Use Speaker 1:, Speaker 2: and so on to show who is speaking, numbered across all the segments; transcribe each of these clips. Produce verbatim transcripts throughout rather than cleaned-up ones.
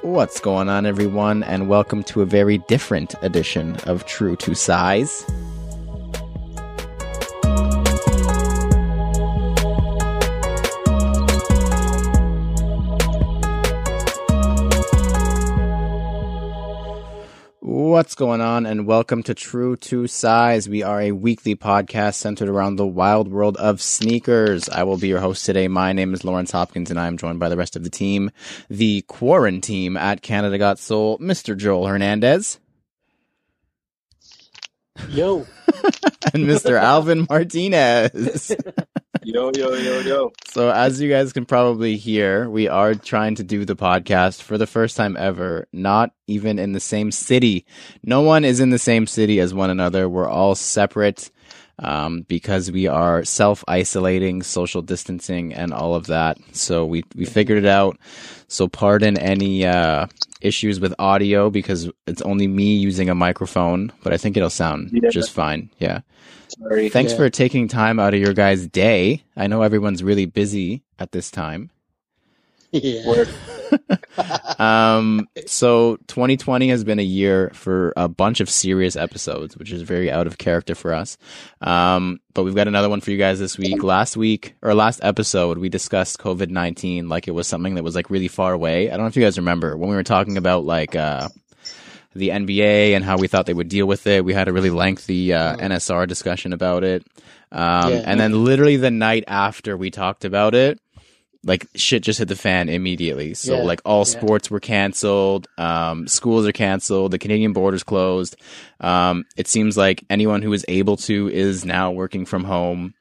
Speaker 1: What's going on, everyone, and welcome to a very different edition of True to Size. What's going on, and welcome to True to Size. We are a weekly podcast centered around the wild world of sneakers. I will be your host today. My name is Lawrence Hopkins, and I am joined by the rest of the team, the Quarantine at Canada Got Soul, Mister Joel Hernandez.
Speaker 2: Yo.
Speaker 1: And Mister Alvin Martinez.
Speaker 3: Yo, yo, yo, yo.
Speaker 1: So as you guys can probably hear, we are trying to do the podcast for the first time ever, not even in the same city. No one is in the same city as one another. We're all separate um, because we are self-isolating, social distancing, and all of that. So we, we figured it out. So pardon any uh, issues with audio because it's only me using a microphone, but I think it'll sound yeah. just fine. Yeah.
Speaker 3: Sorry.
Speaker 1: Thanks
Speaker 2: yeah.
Speaker 1: for taking time out of your guys' day. I know everyone's really busy at this time.
Speaker 2: Yeah.
Speaker 1: um, so twenty twenty has been a year for a bunch of serious episodes, which is very out of character for us. Um, but we've got another one for you guys this week. Last week, or last episode, we discussed COVID nineteen like it was something that was like really far away. I don't know if you guys remember when we were talking about like, uh, the N B A and how we thought they would deal with it. We had a really lengthy uh, N S R discussion about it. Um,
Speaker 2: yeah.
Speaker 1: And then literally the night after we talked about it, like shit just hit the fan immediately. So
Speaker 2: yeah.
Speaker 1: like all
Speaker 2: yeah.
Speaker 1: sports were canceled. Um, schools are canceled. The Canadian borders closed. Um, it seems like anyone who is able to is now working from home.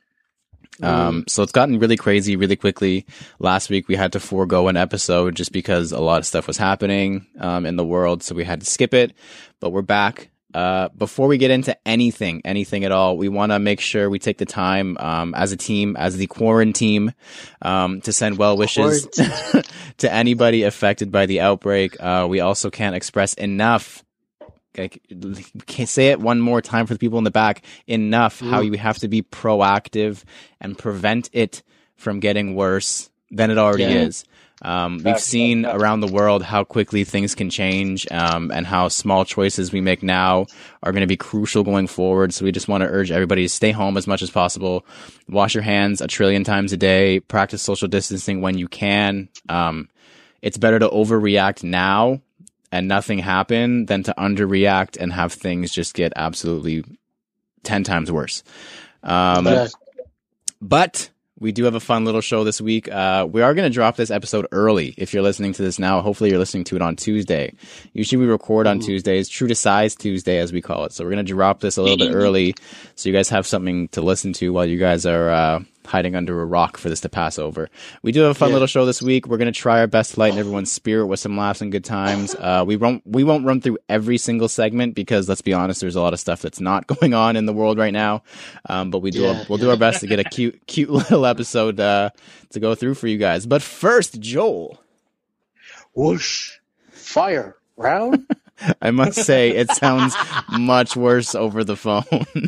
Speaker 1: Um, so it's gotten really crazy really quickly. Last week we had to forego an episode just because a lot of stuff was happening, um, in the world. So we had to skip it, but we're back. Uh, before we get into anything, anything at all, we want to make sure we take the time, um, as a team, as the Quarantine, um, to send well wishes to anybody affected by the outbreak. Uh, we also can't express enough I can't say it one more time for the people in the back enough mm. how you have to be proactive and prevent it from getting worse than it already yeah. is. Um, we've That's seen right. around the world how quickly things can change, um, and how small choices we make now are going to be crucial going forward. So we just want to urge everybody to stay home as much as possible, wash your hands a trillion times a day, practice social distancing when you can. Um, it's better to overreact now and nothing happen than to underreact and have things just get absolutely ten times worse. Um, yeah. But we do have a fun little show this week. Uh, we are going to drop this episode early. If you're listening to this now, hopefully you're listening to it on Tuesday. Usually we record on mm. Tuesdays, True to Size Tuesday as we call it. So we're going to drop this a little bit early so you guys have something to listen to while you guys are uh, hiding under a rock for this to pass over. We do have a fun yeah. little show this week. We're going to try our best to lighten everyone's spirit with some laughs and good times. Uh, we won't we won't run through every single segment because, let's be honest, there's a lot of stuff that's not going on in the world right now. Um, but we do yeah, we'll yeah. do our best to get a cute cute little episode uh, to go through for you guys. But first, Joel.
Speaker 2: Whoosh. Fire. Round.
Speaker 1: I must say, it sounds much worse over the phone.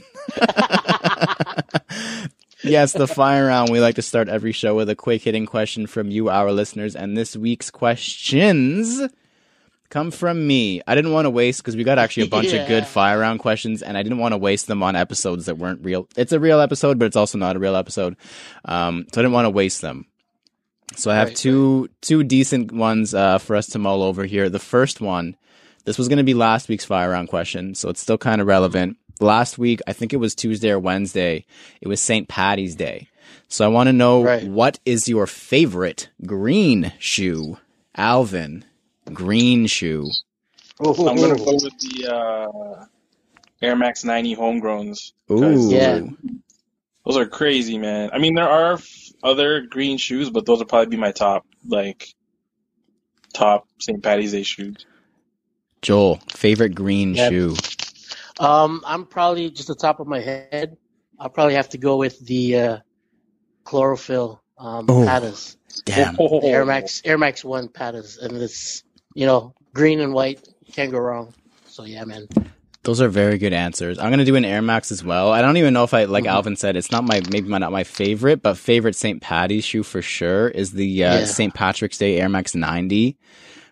Speaker 1: Yes, the fire round. We like to start every show with a quick hitting question from you, our listeners. And this week's questions come from me. I didn't want to waste, because we got actually a bunch yeah. of good fire round questions, and I didn't want to waste them on episodes that weren't real. It's a real episode, but it's also not a real episode. Um, so I didn't want to waste them. So I have right, two right. two decent ones uh, for us to mull over here. The first one, this was going to be last week's fire round question, so it's still kind of relevant. Last week, I think it was Tuesday or Wednesday, it was Saint Paddy's Day. So I want to know, right. what is your favorite green shoe? Alvin, green shoe.
Speaker 3: Oh, I'm going to go with the uh, Air Max ninety homegrowns.
Speaker 1: Ooh.
Speaker 2: Yeah.
Speaker 3: Those are crazy, man. I mean, there are f- other green shoes, but those would probably be my top, like, top Saint Paddy's Day shoes.
Speaker 1: Joel, favorite green yep. shoe?
Speaker 2: Um, I'm probably, just the top of my head, I'll probably have to go with the uh, chlorophyll um,
Speaker 1: oh,
Speaker 2: Patas.
Speaker 1: Damn.
Speaker 2: The Air Max Air Max One Patas, and it's, you know, green and white, can't go wrong. So yeah, man.
Speaker 1: Those are very good answers. I'm gonna do an Air Max as well. I don't even know if I, like mm-hmm. Alvin said, it's not my maybe my, not my favorite, but favorite Saint Paddy's shoe for sure is the uh, yeah. Saint Patrick's Day Air Max ninety.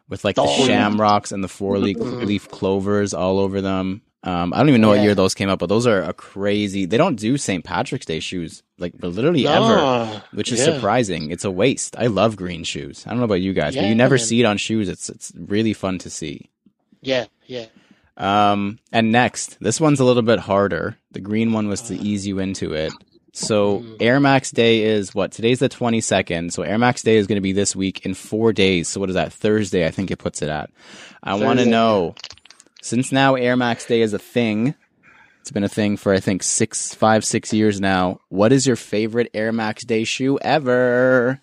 Speaker 1: with like the
Speaker 2: Oh, yeah.
Speaker 1: shamrocks and the four leaf
Speaker 2: Mhm.
Speaker 1: leaf clovers all over them. Um, I don't even know what
Speaker 2: Yeah.
Speaker 1: year those came out, but those are a crazy. They don't do Saint Patrick's Day shoes like literally ever,
Speaker 2: No.
Speaker 1: which is
Speaker 2: Yeah.
Speaker 1: surprising. It's a waste. I love green shoes. I don't know about you guys, but
Speaker 2: Yeah,
Speaker 1: you never
Speaker 2: man.
Speaker 1: see it on shoes. It's it's really fun to see.
Speaker 2: Yeah, yeah.
Speaker 1: Um, and next, this one's a little bit harder. The green one was to
Speaker 2: Uh.
Speaker 1: ease you into it. So
Speaker 2: Mm.
Speaker 1: Air Max Day is what? Today's the twenty-second. So Air Max Day is going to be this week in four days. So what is that? Thursday, I think it puts it at. I want to
Speaker 2: Thursday,
Speaker 1: know, since now Air Max Day is a thing, it's been a thing for I think six, five, six years now. What is your favorite Air Max Day shoe ever?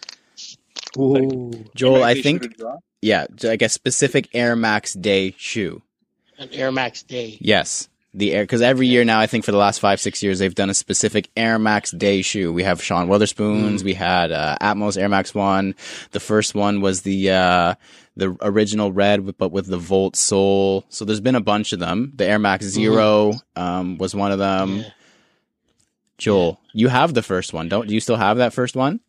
Speaker 2: Ooh,
Speaker 1: Joel, I
Speaker 3: They
Speaker 1: think,
Speaker 3: should draw.
Speaker 1: yeah, like a specific Air Max Day shoe.
Speaker 2: an Air Max Day.
Speaker 1: Yes. The Air, because every year now, I think for the last five, six years, they've done a specific Air Max Day shoe. We have Sean Weatherspoons.
Speaker 2: Mm.
Speaker 1: We had uh, Atmos Air Max One. The first one was the uh, the original red, with, but with the Volt sole. So there's been a bunch of them. The Air Max Zero um, was one of them.
Speaker 2: Yeah.
Speaker 1: Joel, you have the first one, don't? Do you still have that first one?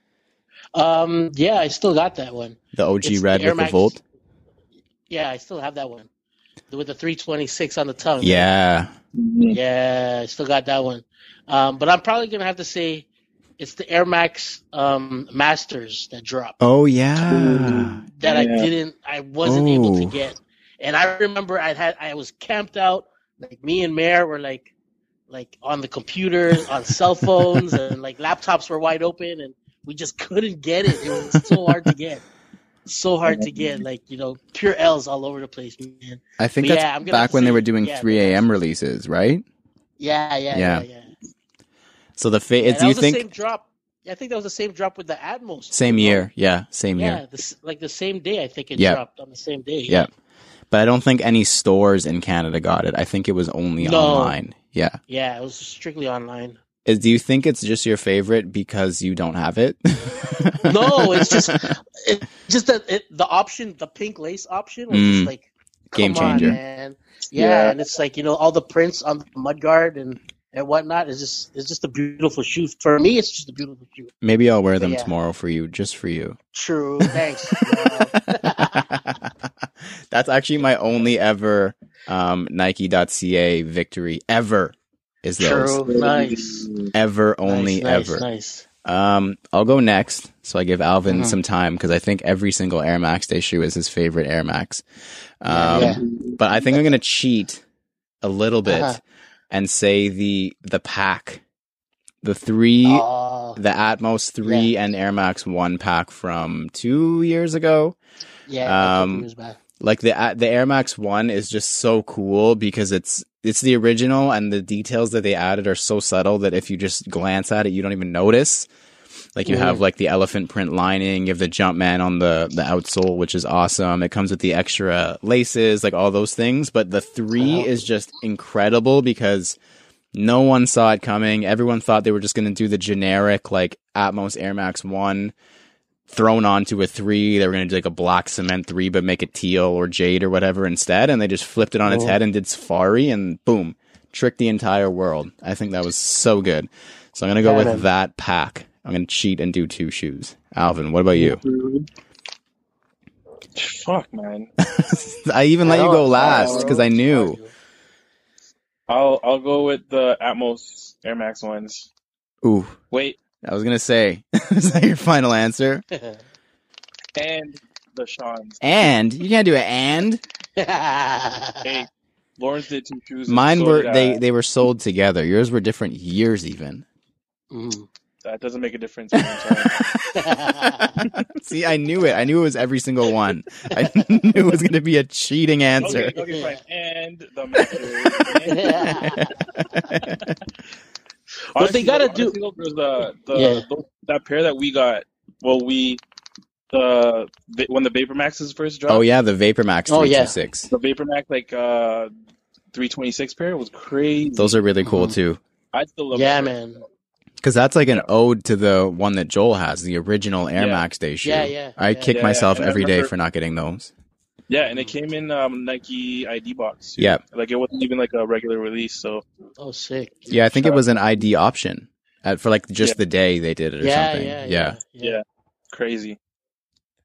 Speaker 2: Um, yeah, I still got that one.
Speaker 1: The O G
Speaker 2: It's
Speaker 1: red
Speaker 2: the Air
Speaker 1: with the
Speaker 2: Max-
Speaker 1: Volt.
Speaker 2: Yeah, I still have that one with the three twenty-six on the tongue.
Speaker 1: Yeah.
Speaker 2: Yeah, I still got that one. Um, but I'm probably gonna have to say it's the Air Max um, Masters that dropped
Speaker 1: Oh yeah.
Speaker 2: that I
Speaker 3: Yeah.
Speaker 2: didn't, I wasn't able to
Speaker 1: Oh.
Speaker 2: get. And I remember I had, I was camped out. Like me and Mare were like, like on the computer, on cell phones, and like laptops were wide open, and we just couldn't get it. It was so hard to get. So hard to get, like, you know, pure L's all over the place, man.
Speaker 1: I think
Speaker 2: But
Speaker 1: that's
Speaker 2: yeah, I'm gonna have
Speaker 1: back
Speaker 2: to
Speaker 1: when they
Speaker 2: say-
Speaker 1: were doing
Speaker 2: yeah,
Speaker 1: three a.m. releases, right?
Speaker 2: Yeah, yeah,
Speaker 1: Yeah.
Speaker 2: yeah, yeah.
Speaker 1: So the fa-
Speaker 2: Yeah,
Speaker 1: do
Speaker 2: that
Speaker 1: you
Speaker 2: was
Speaker 1: think
Speaker 2: the same drop? Yeah, I think that was the same drop with the Atmos.
Speaker 1: same
Speaker 2: too,
Speaker 1: year?
Speaker 2: right?
Speaker 1: Yeah, same
Speaker 2: Yeah,
Speaker 1: year.
Speaker 2: this, like the same day. I think it
Speaker 1: Yeah.
Speaker 2: dropped on the same day.
Speaker 1: Yeah. But I don't think any stores in Canada got it. I think it was only
Speaker 2: No.
Speaker 1: online. Yeah.
Speaker 2: Yeah, it was strictly online.
Speaker 1: Is, do you think it's just your favorite because you don't have it?
Speaker 2: No, it's just it, just that it, the option, the pink lace option, was
Speaker 1: Mm.
Speaker 2: just like
Speaker 1: Game
Speaker 2: come on,
Speaker 1: changer.
Speaker 2: man. Yeah,
Speaker 3: Yeah.
Speaker 2: and it's like, you know, all the prints on the mudguard and and whatnot is just it's just a beautiful shoe. For me, it's just a beautiful shoe.
Speaker 1: Maybe I'll wear them
Speaker 2: Yeah.
Speaker 1: tomorrow for you, just for you.
Speaker 2: True. Thanks. Yeah.
Speaker 1: That's actually my only ever um, Nike.ca victory ever. Is those
Speaker 2: True. Nice.
Speaker 1: ever only
Speaker 2: nice,
Speaker 1: ever?
Speaker 2: Nice.
Speaker 1: Um, I'll go next, so I give Alvin
Speaker 2: Mhm.
Speaker 1: some time because I think every single Air Max Day shoe is his favorite Air Max. Um,
Speaker 2: Yeah.
Speaker 1: But I think I'm gonna cheat a little bit
Speaker 2: Uh-huh.
Speaker 1: and say the the pack, the three,
Speaker 2: Oh,
Speaker 1: the Atmos three and Air Max One pack from two years ago.
Speaker 2: yeah. a
Speaker 1: um,
Speaker 2: couple years back.
Speaker 1: Like the the Air Max One is just so cool because it's it's the original and the details that they added are so subtle that if you just glance at it, you don't even notice. Like you
Speaker 2: Mhm.
Speaker 1: have like the elephant print lining, you have the Jumpman on the the outsole, which is awesome. It comes with the extra laces, like all those things. But the three
Speaker 2: Uh-huh.
Speaker 1: is just incredible because no one saw it coming. Everyone thought they were just going to do the generic like Atmos Air Max One thrown onto a three. They were going to do like a black cement three, but make it teal or jade or whatever instead. And they just flipped it on its
Speaker 2: Oh.
Speaker 1: head and did Safari and boom, tricked the entire world. I think that was so good. So I'm going to go
Speaker 2: Yeah,
Speaker 1: with
Speaker 2: man.
Speaker 1: that pack. I'm going to cheat and do two shoes. Alvin, what about you?
Speaker 3: Fuck, man.
Speaker 1: I even let you
Speaker 2: know,
Speaker 1: go
Speaker 2: it's
Speaker 1: last
Speaker 2: hard,
Speaker 1: because
Speaker 2: bro.
Speaker 1: I
Speaker 2: It's
Speaker 1: knew.
Speaker 2: hard,
Speaker 3: I'll I'll go with the Atmos Air Max ones.
Speaker 1: Ooh,
Speaker 3: Wait,
Speaker 1: I was going to say, is that your final answer?
Speaker 2: dude.
Speaker 3: and the Sean's.
Speaker 1: And you can't do it. And
Speaker 3: Hey, Lawrence did two shoes. and
Speaker 1: mine
Speaker 3: so
Speaker 1: were,
Speaker 3: did I.
Speaker 1: they, they were sold together. Yours were different years even.
Speaker 2: Mm.
Speaker 3: That doesn't make a difference. Man, I'm sorry.
Speaker 1: See, I knew it. I knew it was every single one. I knew it was going to be a cheating answer.
Speaker 3: Okay, okay, fine. And the Masters.
Speaker 2: What they gotta
Speaker 3: honestly,
Speaker 2: do-
Speaker 3: though, there's the, the,
Speaker 2: Yeah.
Speaker 3: those- that pair that we got. Well, we the when the Vapor Maxes first dropped.
Speaker 1: Oh yeah, the Vapor Max
Speaker 2: Oh,
Speaker 1: three
Speaker 2: yeah.
Speaker 1: two six.
Speaker 3: The Vapor Max like uh three twenty-six pair was crazy.
Speaker 1: Those are really cool
Speaker 2: Mhm.
Speaker 1: too.
Speaker 3: I still love.
Speaker 2: Yeah,
Speaker 3: them.
Speaker 2: man.
Speaker 1: Because that's like an ode to the one that Joel has, the original Air
Speaker 3: Yeah.
Speaker 1: Max Day shoe.
Speaker 2: Yeah, yeah,
Speaker 1: I
Speaker 2: yeah.
Speaker 1: kick
Speaker 3: Yeah,
Speaker 1: myself
Speaker 3: and I
Speaker 1: every day
Speaker 3: remember-
Speaker 1: for not getting those.
Speaker 3: Yeah, and it came in um, Nike I D box. Too.
Speaker 1: Yeah.
Speaker 3: like it wasn't even like a regular release. So
Speaker 2: Oh, sick.
Speaker 1: Yeah, I think it was an I D option uh, for like just
Speaker 3: Yeah.
Speaker 1: the day they did it or
Speaker 2: Yeah,
Speaker 1: something.
Speaker 2: yeah,
Speaker 1: yeah.
Speaker 2: yeah,
Speaker 3: yeah, crazy.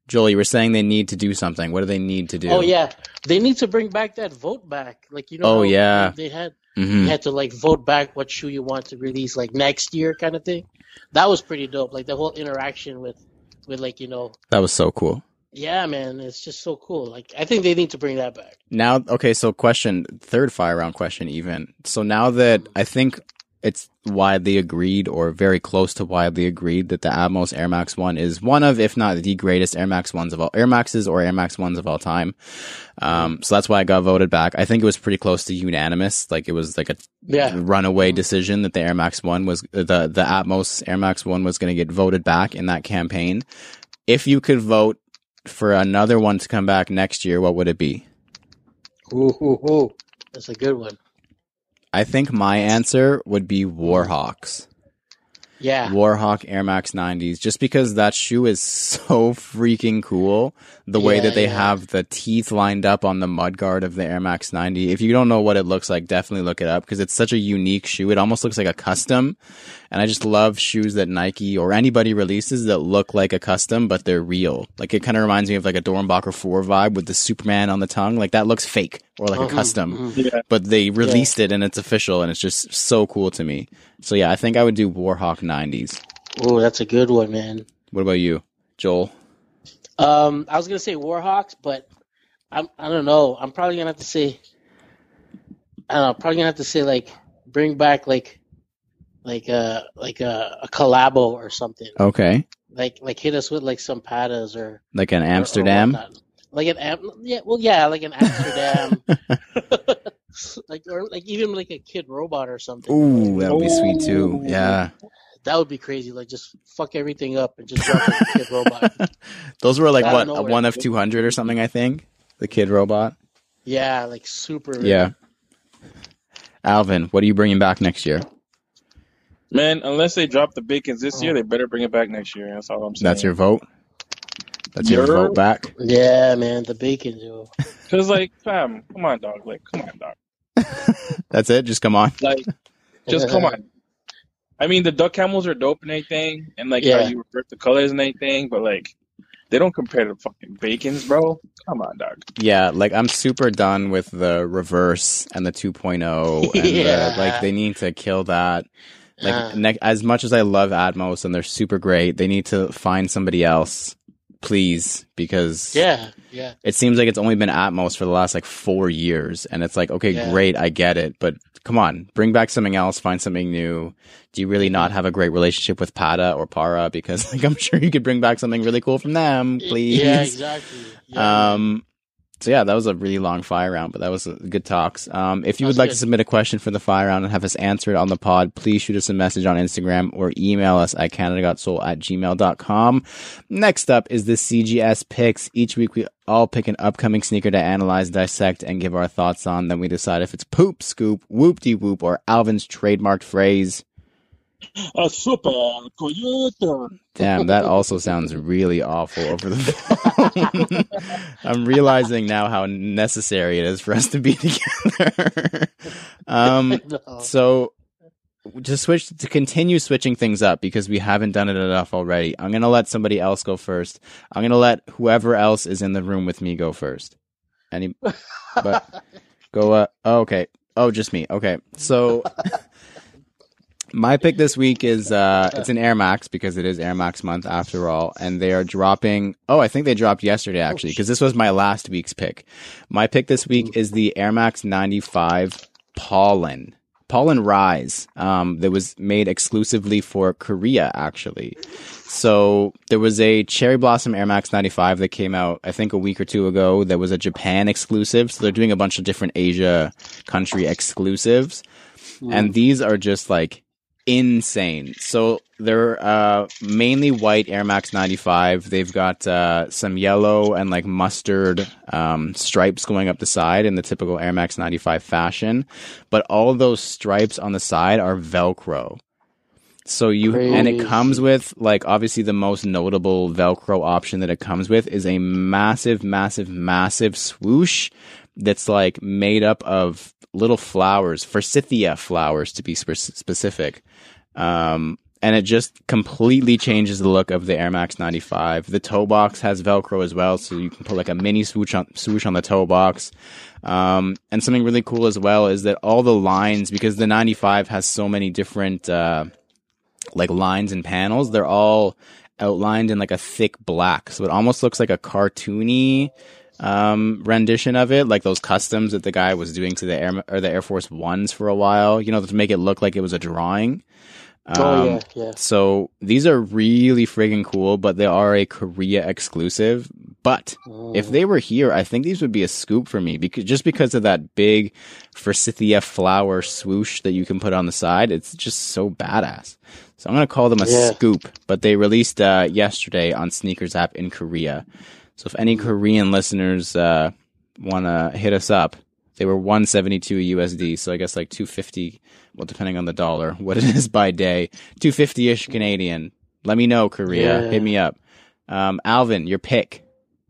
Speaker 1: Joel, you were saying they need to do something. What do they need to do?
Speaker 2: Oh yeah, they need to bring back that vote back. Like you know,
Speaker 1: Oh,
Speaker 2: how
Speaker 1: yeah.
Speaker 2: they, they had
Speaker 1: Mhm.
Speaker 2: you had to like vote back what shoe you want to release like next year, kind of thing. That was pretty dope. Like the whole interaction with with like you know,
Speaker 1: That was so cool.
Speaker 2: yeah, man, it's just so cool. Like I think they need to bring that back.
Speaker 1: Now, okay, so question, third fire round question even. So now that I think it's widely agreed or very close to widely agreed that the Atmos Air Max one is one of, if not the greatest Air Max ones of all, Air Maxes or Air Max ones of all time. Um, so that's why I got voted back. I think it was pretty close to unanimous. Like it was like a
Speaker 2: Yeah.
Speaker 1: runaway decision that the Air Max one was, the, the Atmos Air Max one was going to get voted back in that campaign. If you could vote for another one to come back next year, what would it be?
Speaker 2: Ooh, ooh, ooh. That's a good one.
Speaker 1: I think my answer would be Warhawks.
Speaker 2: Yeah.
Speaker 1: Warhawk Air Max nineties, just because that shoe is so freaking cool. The way
Speaker 2: Yeah,
Speaker 1: that they
Speaker 2: yeah.
Speaker 1: have the teeth lined up on the mudguard of the Air Max ninety. If you don't know what it looks like, definitely look it up because it's such a unique shoe. It almost looks like a custom. And I just love shoes that Nike or anybody releases that look like a custom, but they're real. Like it kind of reminds me of like a Dornbacher four vibe with the Superman on the tongue. Like that looks fake or like
Speaker 2: Mhm,
Speaker 1: a custom.
Speaker 2: mhm.
Speaker 3: Yeah.
Speaker 1: But they released it and it's official and it's just so cool to me. So yeah, I think I would do Warhawk nineties.
Speaker 2: Ooh, that's a good one, man.
Speaker 1: What about you, Joel?
Speaker 2: Um, I was gonna say Warhawks, but I'm I don't know. I'm probably gonna have to say I don't know. Probably gonna have to say like bring back like like a like a, a collabo or something.
Speaker 1: Okay.
Speaker 2: Like like hit us with like some patas or
Speaker 1: Like an
Speaker 2: or- or
Speaker 1: Amsterdam?
Speaker 2: whatnot. Like an Am- yeah, well yeah, like an Amsterdam. like or like even like a Kid Robot or something.
Speaker 1: Ooh, that would be sweet too. Yeah.
Speaker 2: That would be crazy. Like just fuck everything up and just drop like a Kid Robot.
Speaker 1: Those were like
Speaker 2: Out of
Speaker 1: what, a
Speaker 2: nowhere.
Speaker 1: one of two hundred or something, I think? The Kid Robot?
Speaker 2: Yeah, like super. rare.
Speaker 1: Yeah. Alvin, what are you bringing back next year?
Speaker 3: Man, unless they drop the bacons this year, they better bring it back next year. That's all I'm saying.
Speaker 1: That's your vote? That's your
Speaker 3: Your-
Speaker 1: vote back?
Speaker 2: Yeah, man, the bacon, yo.
Speaker 3: Because, like, fam, come on, dog. Like, come on, dog.
Speaker 1: That's it? Just come on.
Speaker 3: Like, just come on. I mean, the duck camels are dope and everything, and, like,
Speaker 2: Yeah.
Speaker 3: how you refer to colors and everything, but, like, they don't compare to fucking bacons, bro. Come on, dog.
Speaker 1: Yeah, like I'm super done with the reverse and the two point oh and
Speaker 2: Yeah.
Speaker 1: the, like they need to kill that. Like
Speaker 2: Uh.
Speaker 1: ne- as much as I love Atmos and they're super great, they need to find somebody else, please, because
Speaker 2: Yeah, yeah.
Speaker 1: it seems like it's only been Atmos for the last like four years, and it's like, okay,
Speaker 2: Yeah.
Speaker 1: great, I get it, but come on, bring back something else, find something new. Do you really not have a great relationship with Pata or Para? Because like I'm sure you could bring back something really cool from them, please.
Speaker 2: Yeah, exactly. Yeah.
Speaker 1: Um, so yeah, that was a really long fire round, but that was a good talks. Um, if you
Speaker 2: That
Speaker 1: would
Speaker 2: was
Speaker 1: like
Speaker 2: good.
Speaker 1: to submit a question for the fire round and have us answer it on the pod, please shoot us a message on Instagram or email us at canadagotssoul at gmail dot com. Next up is the C G S picks. Each week we all pick an upcoming sneaker to analyze, dissect, and give our thoughts on. Then we decide if it's poop, scoop, whoop-de-whoop, or Alvin's trademarked phrase.
Speaker 3: A super coyote.
Speaker 1: Damn, that also sounds really awful over the phone. I'm realizing now how necessary it is for us to be together. um,
Speaker 2: No.
Speaker 1: so to switch to continue switching things up because we haven't done it enough already. I'm gonna let somebody else go first. I'm gonna let whoever else is in the room with me go first. Any, but go. Uh, oh, okay. Oh, just me. Okay. So. My pick this week is uh it's an Air Max because it is Air Max month after all, and they are dropping. Oh, I think they dropped yesterday actually because this was my last week's pick. My pick this week is the Air Max ninety-five Pollen. Pollen Rise. Um, that was made exclusively for Korea actually. So there was a Cherry Blossom Air Max ninety-five that came out I think a week or two ago. That was a Japan exclusive. So they're doing a bunch of different Asia country exclusives, and these are just like insane. So they're uh mainly white Air Max ninety-five. They've got uh some yellow and like mustard um stripes going up the side in the typical Air Max ninety-five fashion, but all of those stripes on the side are Velcro. So you and it
Speaker 2: Crazy.
Speaker 1: comes with like obviously the most notable Velcro option that it comes with is a massive massive massive swoosh that's like made up of little flowers, forsythia flowers to be spe- specific. Um, and it just completely changes the look of the Air Max ninety-five. The toe box has Velcro as well, so you can put like a mini swoosh on, swoosh on the toe box. Um, and something really cool as well is that all the lines, because the ninety-five has so many different uh, like lines and panels, they're all outlined in like a thick black, so it almost looks like a cartoony um rendition of it, like those customs that the guy was doing to the Air or the Air Force Ones for a while, you know, to make it look like it was a drawing. Um,
Speaker 2: oh yeah, yeah.
Speaker 1: So these are really friggin' cool, but they are a Korea exclusive. But
Speaker 2: Mm.
Speaker 1: if they were here, I think these would be a scoop for me, because just because of that big Forsythia flower swoosh that you can put on the side, it's just so badass. So I'm gonna call them a
Speaker 2: Yeah.
Speaker 1: scoop. But they released uh, yesterday on Sneakers app in Korea. So if any Korean listeners uh, want to hit us up, they were one seventy-two U S D, so I guess like two fifty, well, depending on the dollar, what it is by day, two fifty-ish Canadian. Let me know, Korea.
Speaker 2: Yeah.
Speaker 1: Hit me up. Um, Alvin, your pick.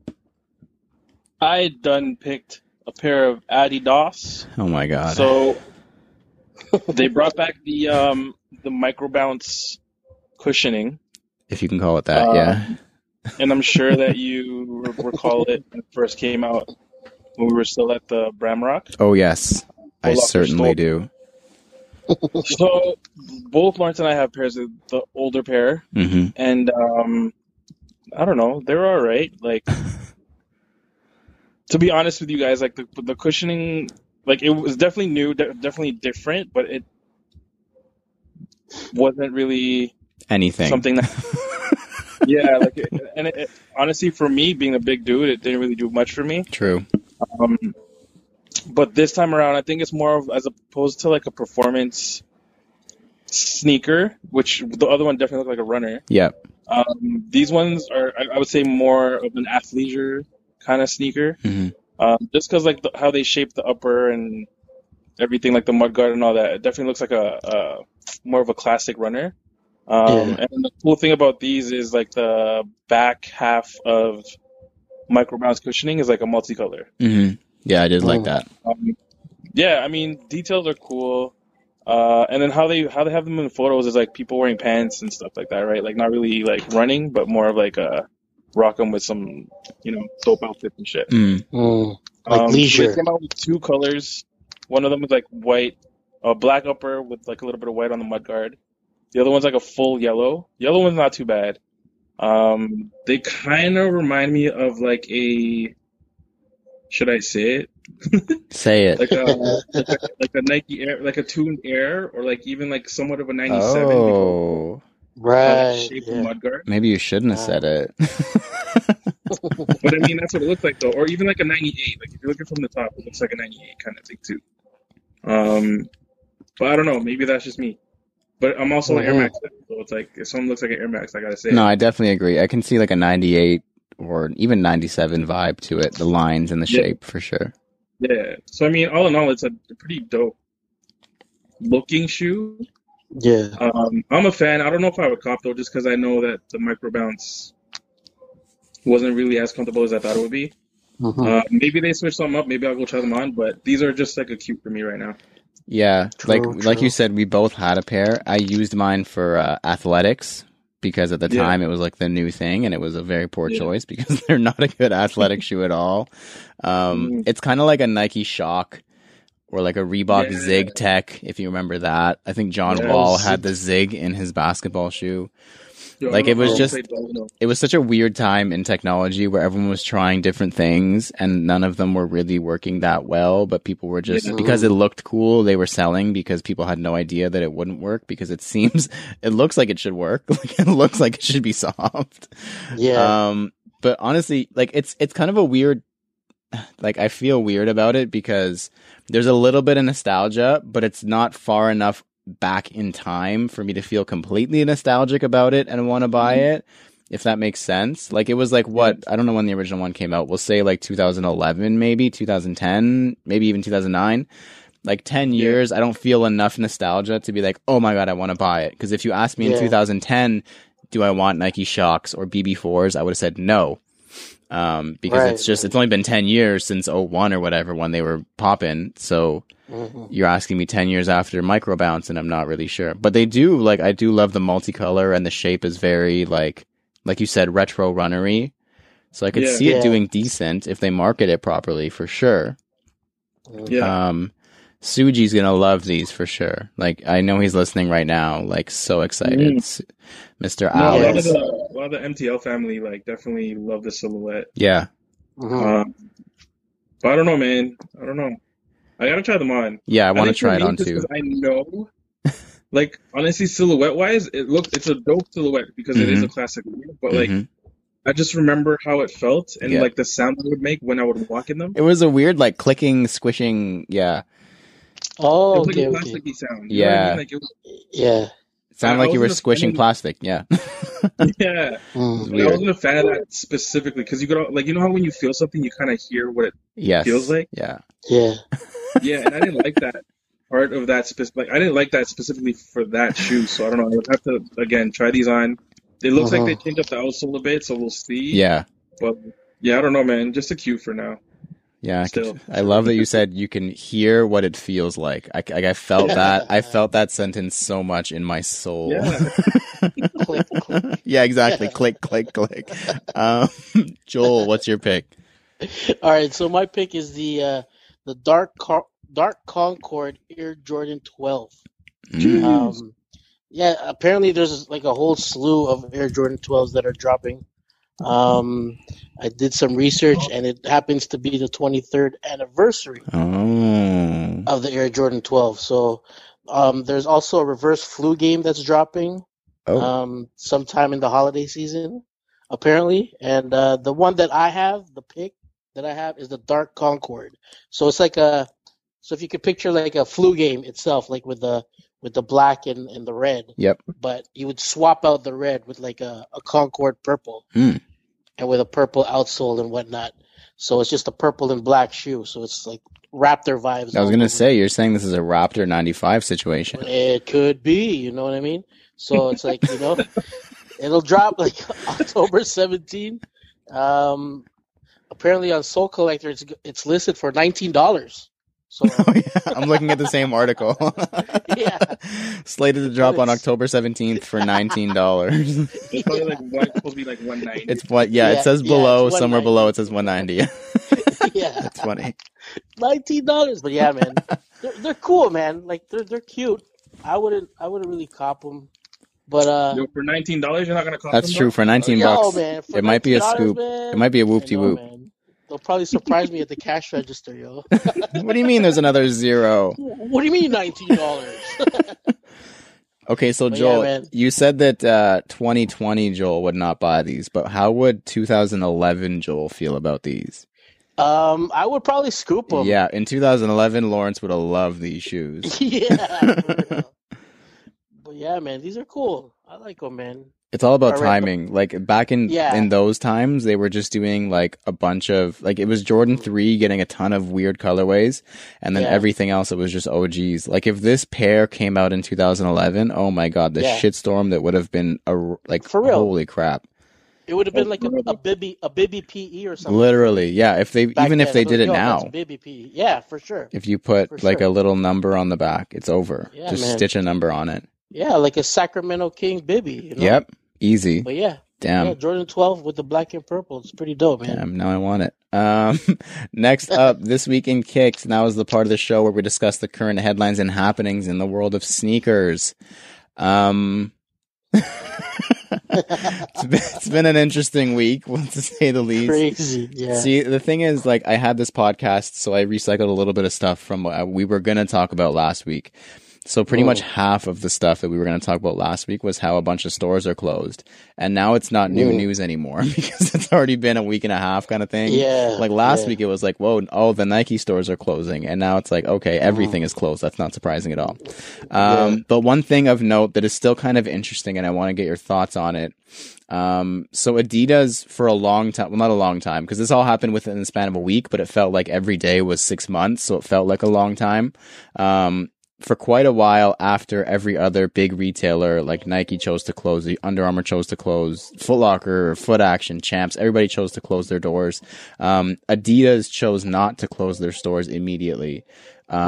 Speaker 3: I done picked a pair of Adidas.
Speaker 1: Oh my god.
Speaker 3: So they brought back the um the microbounce cushioning,
Speaker 1: If you can call it that,
Speaker 3: Uh,
Speaker 1: yeah.
Speaker 3: and I'm sure that you re- recall it when it first came out when we were still at the Bramrock.
Speaker 1: Oh yes, I
Speaker 3: Pull up your
Speaker 1: certainly
Speaker 3: store.
Speaker 1: do.
Speaker 3: So both Lawrence and I have pairs of the older pair,
Speaker 1: hmm
Speaker 3: and um I don't know, they're all right. Like, to be honest with you guys, like the the cushioning, like it was definitely new, de- definitely different, but it wasn't really
Speaker 1: Anything.
Speaker 3: something that. Yeah, like, it, and it, it, honestly, for me, being a big dude, it didn't really do much for me.
Speaker 1: True.
Speaker 3: Um, but this time around, I think it's more of, as opposed to like a performance sneaker, which the other one definitely looked like a runner.
Speaker 1: Yep.
Speaker 3: Um, these ones are, I, I would say, more of an athleisure kind of sneaker.
Speaker 1: hmm
Speaker 3: Um, just because like the, how they shape the upper and everything, like the mudguard and all that, it definitely looks like a, a more of a classic runner. Um,
Speaker 2: Yeah.
Speaker 3: And the cool thing about these is like the back half of microbounce cushioning is like a multicolor.
Speaker 1: hmm Yeah, I did like
Speaker 2: Mm.
Speaker 1: that.
Speaker 3: Um, yeah, I mean details are cool. Uh, and then how they how they have them in the photos is like people wearing pants and stuff like that, right? Like not really like running, but more of like a rock them with some, you know, dope outfits and shit.
Speaker 1: Mm.
Speaker 2: Mm. Like
Speaker 3: Um,
Speaker 2: leisure.
Speaker 3: They came out with two colors. One of them is like white, a black upper with like a little bit of white on the mudguard. The other one's like a full yellow. Yellow one's not too bad. Um, they kind of remind me of like a, should I say it?
Speaker 1: Say it.
Speaker 3: Like a like a, like a Nike Air, like a Tuned Air, or like even like somewhat of a ninety-seven. because
Speaker 1: Oh,
Speaker 3: of the
Speaker 2: Right.
Speaker 3: shape of
Speaker 2: Yeah.
Speaker 3: mudguard.
Speaker 1: maybe you shouldn't have
Speaker 2: Wow.
Speaker 1: said it.
Speaker 3: But I mean, that's what it looks like though. Or even like a ninety-eight. Like if you're looking from the top, it looks like a ninety-eight kind of thing too. Um, but I don't know. Maybe that's just me. But I'm also an Air
Speaker 2: Mhm.
Speaker 3: Max fan, so it's like if someone looks like an Air Max, I gotta say.
Speaker 1: No,
Speaker 3: it.
Speaker 1: I definitely agree. I can see like a ninety-eight or even ninety-seven vibe to it. The lines and the
Speaker 3: Yeah.
Speaker 1: shape for sure.
Speaker 3: Yeah. So I mean, all in all, it's a pretty dope looking shoe.
Speaker 2: Yeah.
Speaker 3: Um, I'm a fan. I don't know if I would cop though, just because I know that the microbounce wasn't really as comfortable as I thought it would be.
Speaker 2: Mhm.
Speaker 3: Uh, maybe they switch something up. Maybe I'll go try them on. But these are just like a cute for me right now.
Speaker 1: Yeah,
Speaker 2: True,
Speaker 1: like like
Speaker 2: true.
Speaker 1: you said, we both had a pair. I used mine for uh, athletics because at the
Speaker 3: Yeah.
Speaker 1: time it was like the new thing, and it was a very poor
Speaker 3: Yeah.
Speaker 1: choice because they're not a good athletic shoe at all. Um,
Speaker 3: Mm.
Speaker 1: it's kind of like a Nike Shock or like a Reebok
Speaker 3: Yeah.
Speaker 1: Zig Tech, if you remember that. I think John
Speaker 3: Yes.
Speaker 1: Wall had the Zig in his basketball shoe.
Speaker 3: Yo, I
Speaker 1: Like,
Speaker 3: don't
Speaker 1: it was
Speaker 3: know how
Speaker 1: just-
Speaker 3: they played domino.
Speaker 1: It was such a weird time in technology where everyone was trying different things and none of them were really working that well, but people were just,
Speaker 3: Yeah.
Speaker 1: because it looked cool, they were selling because people had no idea that it wouldn't work because it seems, it looks like it should work. Like, it looks like it should be soft.
Speaker 2: Yeah.
Speaker 1: Um, but honestly, like, it's, it's kind of a weird, like, I feel weird about it because there's a little bit of nostalgia, but it's not far enough back in time for me to feel completely nostalgic about it and want to buy it, if that makes sense. Like, it was like, what, I don't know when the original one came out. We'll say like two thousand eleven, maybe two thousand ten, maybe even two thousand nine. Like ten
Speaker 3: Yeah.
Speaker 1: years, I don't feel enough nostalgia to be like, oh my God, I want to buy it. Because if you asked me in
Speaker 2: Yeah.
Speaker 1: two thousand ten, do I want Nike Shocks or B B fours? I would have said no. Um, because
Speaker 2: Right.
Speaker 1: it's just, it's only been ten years since oh one or whatever when they were popping. So,
Speaker 2: Mm-hmm.
Speaker 1: you're asking me ten years after Microbounce, and I'm not really sure. But they do, like, I do love the multicolor, and the shape is very, like, like you said, retro runnery. So I could
Speaker 3: Yeah.
Speaker 1: see it
Speaker 2: Yeah.
Speaker 1: doing decent if they market it properly, for sure.
Speaker 3: Yeah.
Speaker 1: Um, Suji's gonna love these for sure. Like, I know he's listening right now, like, so excited.
Speaker 3: Mm.
Speaker 1: S- Mister
Speaker 3: No, a lot of
Speaker 1: Alex.
Speaker 3: the a lot of the M T L family like definitely love the silhouette.
Speaker 1: Yeah.
Speaker 2: Mhm.
Speaker 3: Um, but I don't know, man. I don't know. I gotta try them on.
Speaker 1: Yeah, I want to
Speaker 3: think for
Speaker 1: try it
Speaker 3: me,
Speaker 1: on
Speaker 3: just
Speaker 1: too.
Speaker 3: 'cause I know, like honestly, silhouette wise, it looks it's a dope silhouette because it is a
Speaker 1: Mhm.
Speaker 3: classic. But like,
Speaker 1: Mhm.
Speaker 3: I just remember how it felt and
Speaker 1: Yeah.
Speaker 3: like the sound it would make when I would walk in them.
Speaker 1: It was a weird, like, clicking, squishing. Yeah.
Speaker 2: Oh,
Speaker 3: It was
Speaker 2: okay,
Speaker 3: like a
Speaker 2: okay.
Speaker 3: plasticky sound. You know what I
Speaker 1: Yeah.
Speaker 3: mean? Like it was,
Speaker 2: Yeah.
Speaker 1: It sounded
Speaker 3: I- I
Speaker 1: like you were
Speaker 3: wasn't a
Speaker 1: squishing
Speaker 3: fan-
Speaker 1: plastic. Yeah.
Speaker 3: yeah.
Speaker 2: Mm.
Speaker 1: It's
Speaker 3: I
Speaker 1: weird.
Speaker 3: wasn't a fan of that specifically because you could like you know how when you feel something you kind of hear what it
Speaker 1: Yes.
Speaker 3: feels like.
Speaker 1: Yeah.
Speaker 2: Yeah.
Speaker 3: Yeah, and I didn't like that part of that specific. Like I didn't like that specifically for that shoe. So I don't know. I would have to again try these on. It looks like
Speaker 2: Uh-huh.
Speaker 3: they changed up the outsole a bit, so we'll see.
Speaker 1: Yeah.
Speaker 3: But yeah, I don't know, man. Just a cue for now.
Speaker 1: Yeah, I, could-
Speaker 3: Still.
Speaker 1: I love that you said you can hear what it feels like. I, I, I felt that. I felt that sentence so much in my soul.
Speaker 3: Yeah.
Speaker 2: Click, click.
Speaker 1: Yeah, exactly. Click, click, click. Um, Joel, what's your pick?
Speaker 2: All right, so my pick is the uh, the Dark Car- Dark Concord Air Jordan twelve.
Speaker 1: Mm.
Speaker 2: Um, yeah, apparently there's like a whole slew of Air Jordan twelves that are dropping. Um, I did some research, and it happens to be the twenty-third anniversary
Speaker 1: Oh.
Speaker 2: of the Air Jordan twelve. So um, there's also a reverse flu game that's dropping
Speaker 1: Oh.
Speaker 2: um, sometime in the holiday season, apparently. And uh, the one that I have, the pick that I have, is the Dark Concord. So it's like a, so if you could picture like a flu game itself, like with the with the black and, and the red,
Speaker 1: Yep.
Speaker 2: but you would swap out the red with like a, a Concord purple,
Speaker 1: Hmm.
Speaker 2: and with a purple outsole and whatnot. So it's just a purple and black shoe. So it's like Raptor vibes.
Speaker 1: I was
Speaker 2: all
Speaker 1: going to
Speaker 2: over.
Speaker 1: say, you're saying this is a Raptor ninety-five situation.
Speaker 2: It could be, you know what I mean? So it's like, you know, it'll drop like October seventeenth. Um, apparently on Soul Collector, it's it's listed for nineteen dollars. So
Speaker 1: Oh, yeah. I'm looking at the same article.
Speaker 2: Yeah.
Speaker 1: Slated to drop on
Speaker 2: It's-
Speaker 1: October seventeenth for nineteen dollars.
Speaker 3: It's probably like one supposed to be like one ninety.
Speaker 1: It's what? Yeah,
Speaker 2: Yeah,
Speaker 1: it says
Speaker 2: yeah,
Speaker 1: below,
Speaker 2: it's
Speaker 1: somewhere
Speaker 2: one ninety.
Speaker 1: below it says one ninety.
Speaker 2: yeah,
Speaker 1: That's funny.
Speaker 2: nineteen dollars. But yeah, man, they're, they're cool, man. Like they're they're cute. I wouldn't I wouldn't really cop them, but uh,
Speaker 3: Yo, for nineteen dollars, you're not gonna cost
Speaker 1: That's
Speaker 3: them,
Speaker 1: true.
Speaker 3: bro?
Speaker 1: For nineteen
Speaker 2: yo,
Speaker 1: bucks,
Speaker 2: man, for
Speaker 1: it might be a
Speaker 2: nineteen dollars,
Speaker 1: scoop.
Speaker 2: man,
Speaker 1: It might be a
Speaker 2: I
Speaker 1: whoop de
Speaker 2: know,
Speaker 1: whoop.
Speaker 2: man. They'll probably surprise me at the cash register, yo.
Speaker 1: What do you mean? There's another zero?
Speaker 2: What do you mean nineteen dollars?
Speaker 1: Okay, so
Speaker 2: But yeah,
Speaker 1: Joel,
Speaker 2: man.
Speaker 1: you said that uh, twenty twenty Joel would not buy these, but how would two thousand eleven Joel feel about these?
Speaker 2: um, I would probably scoop them.
Speaker 1: Yeah, in two thousand eleven, Lawrence would have loved these shoes.
Speaker 2: yeah. For real. But yeah, man, these are cool. I like them, man.
Speaker 1: It's all about
Speaker 2: All right.
Speaker 1: timing. Like back in
Speaker 2: Yeah.
Speaker 1: in those times, they were just doing like a bunch of like it was Jordan three getting a ton of weird colorways, and then
Speaker 2: Yeah.
Speaker 1: everything else it was just O Gs. Like if this pair came out in two thousand eleven, oh my god, the
Speaker 2: Yeah.
Speaker 1: shitstorm that would have been a like
Speaker 2: For real.
Speaker 1: holy crap.
Speaker 2: It would have been
Speaker 3: Oh,
Speaker 2: like a,
Speaker 3: really?
Speaker 2: a Bibby a Bibby P E or something.
Speaker 1: Literally, yeah. If they
Speaker 2: back
Speaker 1: even if
Speaker 2: then.
Speaker 1: they
Speaker 2: So,
Speaker 1: did it
Speaker 2: yo,
Speaker 1: now,
Speaker 2: that's Bibby P E. Yeah, for sure.
Speaker 1: if you put
Speaker 2: For
Speaker 1: like
Speaker 2: sure.
Speaker 1: a little number on the back, it's over.
Speaker 2: Yeah,
Speaker 1: just
Speaker 2: man.
Speaker 1: stitch a number on it.
Speaker 2: Yeah, like a Sacramento King Bibby. You know?
Speaker 1: Yep, easy.
Speaker 2: But yeah,
Speaker 1: Damn.
Speaker 2: yeah, Jordan twelve with the black and purple. It's pretty dope, man.
Speaker 1: Damn, now I want it. Um, next up, This Week in Kicks. Now is the part of the show where we discuss the current headlines and happenings in the world of sneakers. Um, it's, been, it's been an interesting week, to say the least.
Speaker 2: Crazy. Yeah.
Speaker 1: See, the thing is, like, I had this podcast, so I recycled a little bit of stuff from what we were going to talk about last week. So pretty
Speaker 2: Ooh.
Speaker 1: much half of the stuff that we were going to talk about last week was how a bunch of stores are closed. And now it's not new
Speaker 2: Ooh.
Speaker 1: news anymore because it's already been a week and a half kind of thing.
Speaker 2: Yeah.
Speaker 1: Like last
Speaker 2: yeah.
Speaker 1: week it was like, whoa, oh, the Nike stores are closing. And now it's like, okay, everything is closed. That's not surprising at all. Um,
Speaker 2: Yeah.
Speaker 1: But one thing of note that is still kind of interesting, and I want to get your thoughts on it. Um, so Adidas for a long time, well, not a long time, because this all happened within the span of a week, but it felt like every day was six months. So it felt like a long time. Um, for quite a while after every other big retailer, like Nike chose to close, the Under Armour chose to close, Foot Locker, Foot Action, Champs, everybody chose to close their doors. Um, Adidas chose not to close their stores immediately. Um,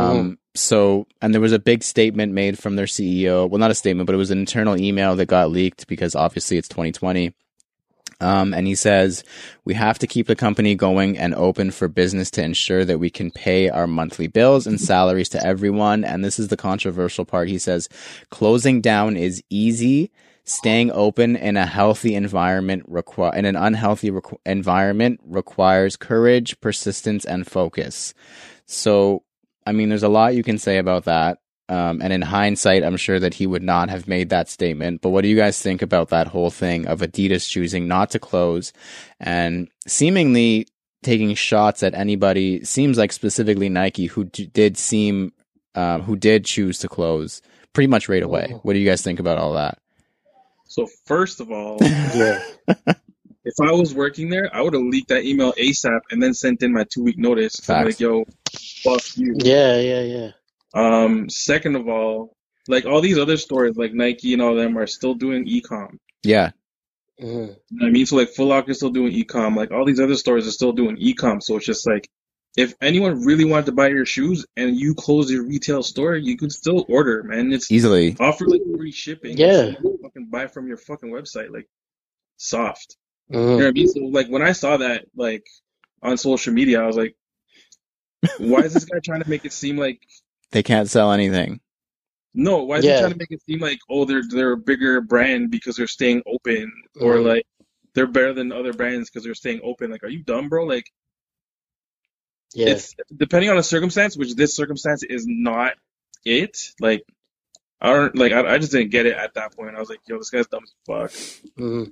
Speaker 1: so, and there was a big statement made from their C E O. Well, not a statement, but it was an internal email that got leaked because obviously it's twenty twenty. Um, and he says, we have to keep the company going and open for business to ensure that we can pay our monthly bills and salaries to everyone. And this is the controversial part. He says, closing down is easy. Staying open in a healthy environment require in an unhealthy requ- environment requires courage, persistence, and focus. So, I mean, there's a lot you can say about that. Um, and in hindsight, I'm sure that he would not have made that statement. But what do you guys think about that whole thing of Adidas choosing not to close and seemingly taking shots at anybody? Seems like specifically Nike, who d- did seem, um, who did choose to close pretty much right away. What do you guys think about all that?
Speaker 3: So first of all,
Speaker 2: Yeah.
Speaker 3: if I was working there, I would have leaked that email ASAP and then sent in my two week notice. So I'm like, yo, fuck you.
Speaker 2: Yeah, yeah, yeah.
Speaker 3: Um, second of all, like all these other stores, like Nike and all them, are still doing e-com.
Speaker 1: Yeah.
Speaker 2: Mm-hmm.
Speaker 3: You know what I mean? So like Foot Locker is still doing e-com. Like all these other stores are still doing e-com. So it's just like, if anyone really wanted to buy your shoes and you close your retail store, you could still order, man. It's
Speaker 1: Easily.
Speaker 3: offer like free shipping.
Speaker 2: Yeah.
Speaker 3: So you fucking buy from your fucking website, like soft.
Speaker 2: Mm-hmm.
Speaker 3: You know what I mean? So like when I saw that like on social media, I was like, why is this guy trying to make it seem like
Speaker 1: They can't sell anything.
Speaker 3: no? Why is
Speaker 2: Yeah.
Speaker 3: he trying to make it seem like, oh, they're they're a bigger brand because they're staying open, or
Speaker 2: Mhm.
Speaker 3: like they're better than other brands because they're staying open? Like, are you dumb, bro? Like,
Speaker 2: Yeah.
Speaker 3: it's depending on the circumstance, which this circumstance is not it. Like, I don't like. I, I just didn't get it at that point. I was like, yo, this guy's dumb as fuck.
Speaker 2: Mm-hmm.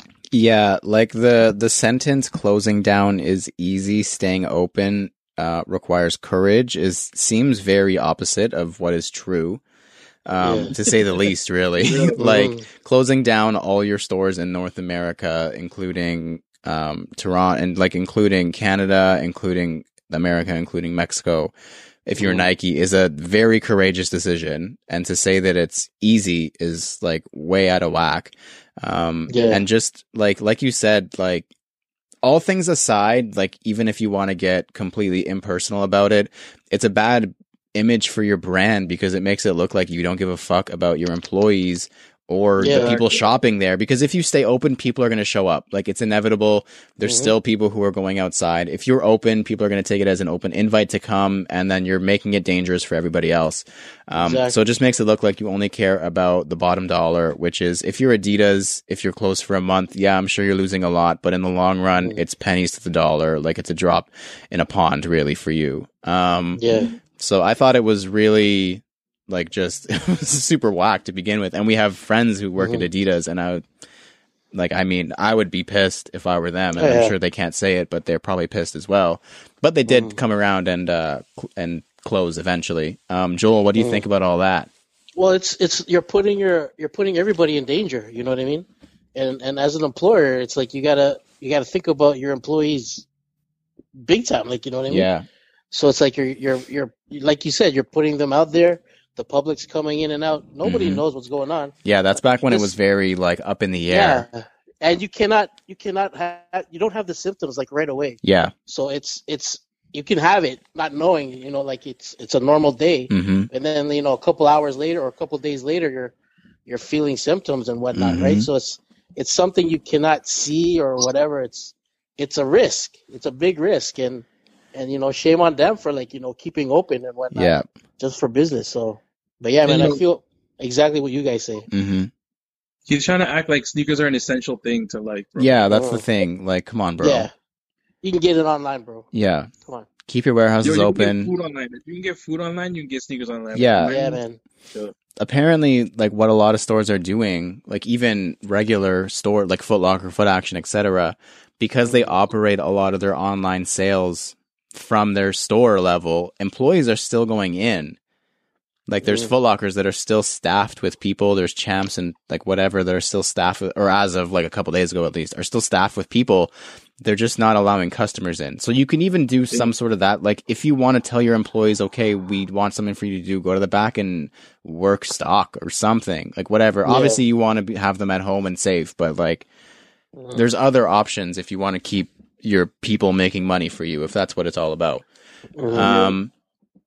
Speaker 1: Yeah, like the the sentence closing down is easy, staying open uh, requires courage is seems very opposite of what is true, um,
Speaker 2: Yeah.
Speaker 1: to say the least, really. Like closing down all your stores in North America, including um, Toronto, and like including Canada, including America, including Mexico, if you're
Speaker 2: Mhm.
Speaker 1: Nike, is a very courageous decision. And to say that it's easy is like way out of whack. Um,
Speaker 2: Yeah.
Speaker 1: and just like, like you said, like all things aside, like even if you want to get completely impersonal about it, it's a bad image for your brand because it makes it look like you don't give a fuck about your employees or
Speaker 2: Yeah.
Speaker 1: the people shopping there. Because if you stay open, people are going to show up. Like it's inevitable. There's
Speaker 2: Mhm.
Speaker 1: still people who are going outside. If you're open, people are going to take it as an open invite to come, and then you're making it dangerous for everybody else. Um,
Speaker 2: Exactly.
Speaker 1: So it just makes it look like you only care about the bottom dollar, which is if you're Adidas, if you're closed for a month, yeah, I'm sure you're losing a lot, but in the long run,
Speaker 2: Mhm.
Speaker 1: it's pennies to the dollar. Like it's a drop in a pond, really, for you. Um,
Speaker 2: Yeah.
Speaker 1: so I thought it was really like just it was super whack to begin with. And we have friends who work
Speaker 2: Mhm.
Speaker 1: at Adidas, and I would like, I mean, I would be pissed if I were them, and
Speaker 2: Oh,
Speaker 1: I'm
Speaker 2: yeah.
Speaker 1: sure they can't say it, but they're probably pissed as well. But they did
Speaker 2: Mhm.
Speaker 1: come around and uh cl- and close eventually. Um, Joel, what do you
Speaker 2: Mhm.
Speaker 1: think about all that?
Speaker 2: Well, it's it's you're putting your you're putting everybody in danger. You know what I mean? And and as an employer, it's like you gotta you gotta think about your employees big time. Like you know what I mean?
Speaker 1: Yeah,
Speaker 2: So it's like you're you're you're like you said, you're putting them out there. The public's coming in and out. Nobody
Speaker 1: Mhm.
Speaker 2: knows what's going on.
Speaker 1: yeah, that's back when it
Speaker 2: This-
Speaker 1: was very like up in the air.
Speaker 2: Yeah, and you cannot you cannot have you don't have the symptoms like right away.
Speaker 1: Yeah.
Speaker 2: So it's it's you can have it not knowing. You know, like it's it's a normal day.
Speaker 1: hmm
Speaker 2: And then you know a couple hours later or a couple days later you're you're feeling symptoms and whatnot,
Speaker 1: Mhm.
Speaker 2: right? So it's it's something you cannot see or whatever. It's it's a risk. It's a big risk, and and you know shame on them for like you know keeping open and whatnot,
Speaker 1: Yeah.
Speaker 2: just for business. So, but yeah, man,
Speaker 3: And, you
Speaker 2: I
Speaker 3: know-
Speaker 2: feel exactly what you guys say.
Speaker 1: hmm
Speaker 3: He's trying to act like sneakers are an essential thing to like. Bro.
Speaker 1: Yeah, that's the
Speaker 2: Oh.
Speaker 1: thing. Like, come on, bro.
Speaker 2: Yeah, you can get it online, bro.
Speaker 1: Yeah.
Speaker 2: Come on.
Speaker 1: Keep your
Speaker 3: Yo,
Speaker 1: warehouses
Speaker 3: you can
Speaker 1: open.
Speaker 3: get food online. If you can get food online, you can get sneakers online.
Speaker 1: Yeah.
Speaker 2: Yeah, man.
Speaker 1: Apparently, like what a lot of stores are doing, like even regular store like Foot Locker, Foot Action, et cetera, because they operate a lot of their online sales from their store level, employees are still going in. Like there's
Speaker 2: Mm.
Speaker 1: Foot Lockers that are still staffed with people. There's Champs and like whatever that are still staffed, with, or as of like a couple days ago at least, are still staffed with people. They're just not allowing customers in. So you can even do some sort of that. Like if you want to tell your employees, okay, we want something for you to do, go to the back and work stock or something, like whatever.
Speaker 2: Yeah.
Speaker 1: Obviously you want to be, have them at home and safe, but like
Speaker 2: Mhm.
Speaker 1: there's other options if you want to keep your people making money for you, if that's what it's all about.
Speaker 2: Mhm.
Speaker 1: Um,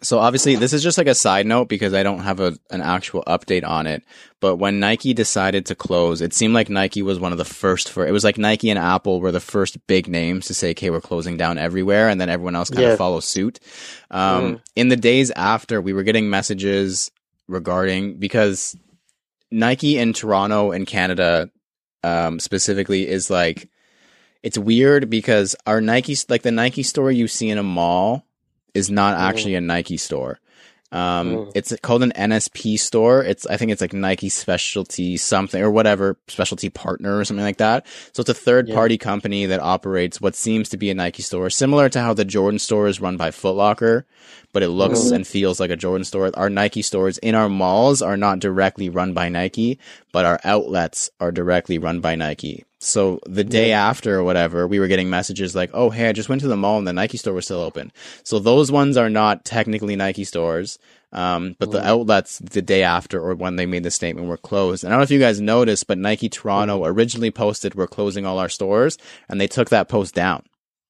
Speaker 1: So obviously this is just like a side note because I don't have a, an actual update on it. But when Nike decided to close, it seemed like Nike was one of the first for, it was like Nike and Apple were the first big names to say, okay, we're closing down everywhere. And then everyone else kind
Speaker 2: Yeah.
Speaker 1: of follows suit. Um,
Speaker 2: Mm.
Speaker 1: in the days after, we were getting messages regarding, because Nike in Toronto and Canada, um, specifically is like, it's weird because our Nike, like the Nike store you see in a mall is not actually a Nike store. Um,
Speaker 2: Mm.
Speaker 1: it's called an N S P store. It's, I think it's like Nike Specialty something or whatever, Specialty Partner or something like that. So it's a third
Speaker 2: Yeah.
Speaker 1: party company that operates what seems to be a Nike store, similar to how the Jordan store is run by Foot Locker, but it looks
Speaker 2: Mhm.
Speaker 1: and feels like a Jordan store. Our Nike stores in our malls are not directly run by Nike, but our outlets are directly run by Nike. So the day
Speaker 2: Yeah.
Speaker 1: after or whatever, we were getting messages like, oh, hey, I just went to the mall and the Nike store was still open. So those ones are not technically Nike stores. Um, but the
Speaker 2: Mhm.
Speaker 1: outlets the day after or when they made the statement were closed. And I don't know if you guys noticed, but Nike Toronto originally posted, we're closing all our stores, and they took that post down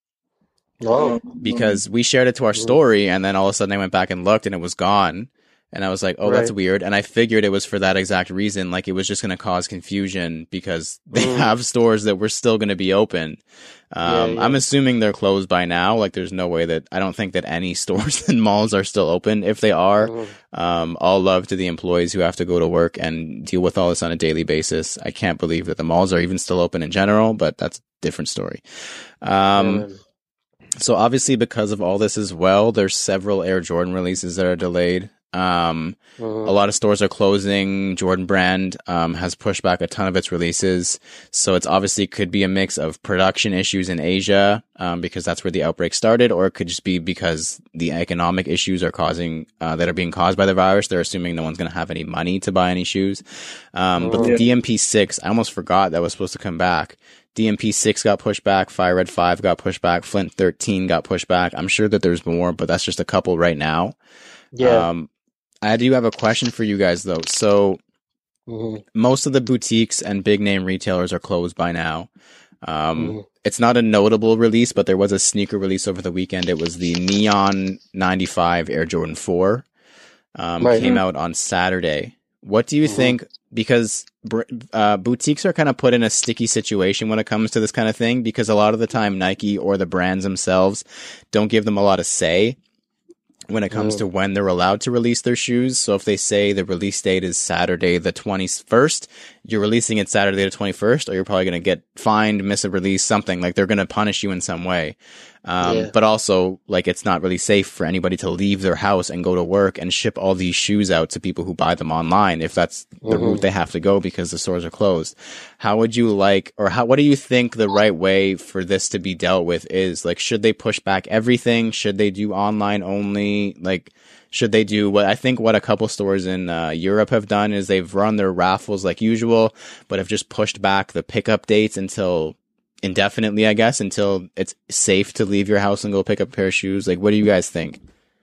Speaker 2: Oh.
Speaker 1: because we shared it to our
Speaker 2: Mhm.
Speaker 1: story, and then all of a sudden I went back and looked and it was gone. And I was like, oh, that's
Speaker 2: Right.
Speaker 1: weird. And I figured it was for that exact reason. Like it was just going to cause confusion because they
Speaker 2: Mm.
Speaker 1: have stores that were still going to be open. Um,
Speaker 2: Yeah, yeah.
Speaker 1: I'm assuming they're closed by now. Like there's no way that I don't think that any stores and malls are still open. If they are,
Speaker 2: Mhm.
Speaker 1: um, all love to the employees who have to go to work and deal with all this on a daily basis. I can't believe that the malls are even still open in general, but that's a different story. Um,
Speaker 2: Yeah, man.
Speaker 1: so obviously because of all this as well, there's several Air Jordan releases that are delayed. Um,
Speaker 2: Mhm.
Speaker 1: a lot of stores are closing. Jordan Brand um, has pushed back a ton of its releases. So it's obviously could be a mix of production issues in Asia um, because that's where the outbreak started, or it could just be because the economic issues are causing uh, that are being caused by the virus. They're assuming no one's going to have any money to buy any shoes. Um, but the
Speaker 3: Yeah.
Speaker 1: D M P six, I almost forgot that was supposed to come back. D M P six got pushed back. Fire Red five got pushed back. Flint thirteen got pushed back. I'm sure that there's more, but that's just a couple right now.
Speaker 2: Yeah.
Speaker 1: Um, I do have a question for you guys though. So
Speaker 2: Mhm.
Speaker 1: most of the boutiques and big name retailers are closed by now. Um,
Speaker 2: Mhm.
Speaker 1: it's not a notable release, but there was a sneaker release over the weekend. It was the Neon ninety-five Air Jordan four. Um,
Speaker 2: Right.
Speaker 1: came out on Saturday. What do you
Speaker 2: Mhm.
Speaker 1: think? Because br- uh, boutiques are kind of put in a sticky situation when it comes to this kind of thing, because a lot of the time Nike or the brands themselves don't give them a lot of say when it comes
Speaker 2: Mm.
Speaker 1: to when they're allowed to release their shoes. So if they say the release date is Saturday the twenty-first, you're releasing it Saturday the twenty-first, or you're probably going to get fined, miss a release, something. Like they're going to punish you in some way. Um,
Speaker 2: Yeah.
Speaker 1: but also, like, it's not really safe for anybody to leave their house and go to work and ship all these shoes out to people who buy them online if that's the
Speaker 2: Mhm.
Speaker 1: route they have to go because the stores are closed. How would you like, or how, what do you think the right way for this to be dealt with is? Like, should they push back everything? Should they do online only? Like, should they do what I think what a couple stores in uh, Europe have done is they've run their raffles like usual, but have just pushed back the pickup dates until indefinitely, I guess, until it's safe to leave your house and go pick up a pair of shoes. Like, what do you guys think?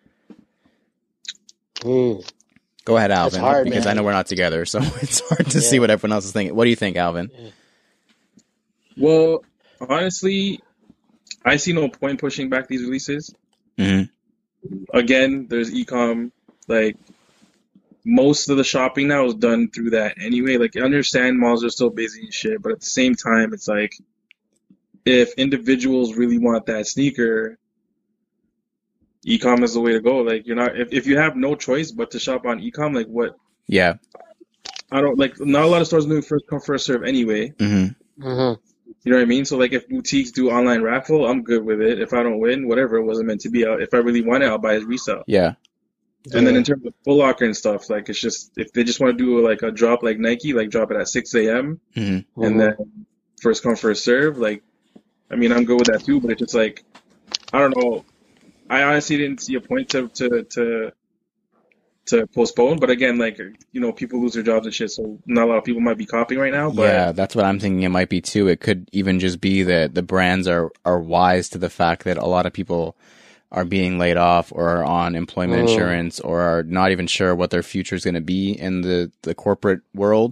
Speaker 2: Mm.
Speaker 1: Go ahead, Alvin,
Speaker 2: hard,
Speaker 1: because I
Speaker 2: man.
Speaker 1: know we're not together, so it's hard to
Speaker 2: Yeah.
Speaker 1: see what everyone else is thinking. What do you think, Alvin?
Speaker 3: Well, honestly, I see no point pushing back these releases.
Speaker 1: Mm-hmm.
Speaker 3: Again, there's e-com. Like, most of the shopping now is done through that anyway. Like, I understand malls are still busy and shit, but at the same time, it's like, if individuals really want that sneaker, e-com is the way to go. Like, you're not, if, if you have no choice but to shop on e-com, like, what?
Speaker 1: Yeah.
Speaker 3: I don't, like, not a lot of stores do first come, first serve anyway.
Speaker 1: Mm-hmm.
Speaker 2: Mhm.
Speaker 3: You know what I mean? So, like, if boutiques do online raffle, I'm good with it. If I don't win, whatever, it wasn't meant to be. If I really want it, I'll buy it resale.
Speaker 1: Yeah.
Speaker 3: And then
Speaker 2: Yeah.
Speaker 3: in terms of Foot Locker and stuff, like, it's just, if they just want to do like a drop like Nike, like drop it at six a.m.
Speaker 1: Mm-hmm.
Speaker 3: and
Speaker 2: Mhm.
Speaker 3: then first come, first serve, like, I mean, I'm good with that too, but it's just like, I don't know. I honestly didn't see a point to, to, to, to postpone. But again, like, you know, people lose their jobs and shit, so not a lot of people might be copying right now. But
Speaker 1: Yeah, that's what I'm thinking it might be too. It could even just be that the brands are, are wise to the fact that a lot of people are being laid off or are on employment
Speaker 2: Mm.
Speaker 1: insurance or are not even sure what their future is going to be in the, the corporate world.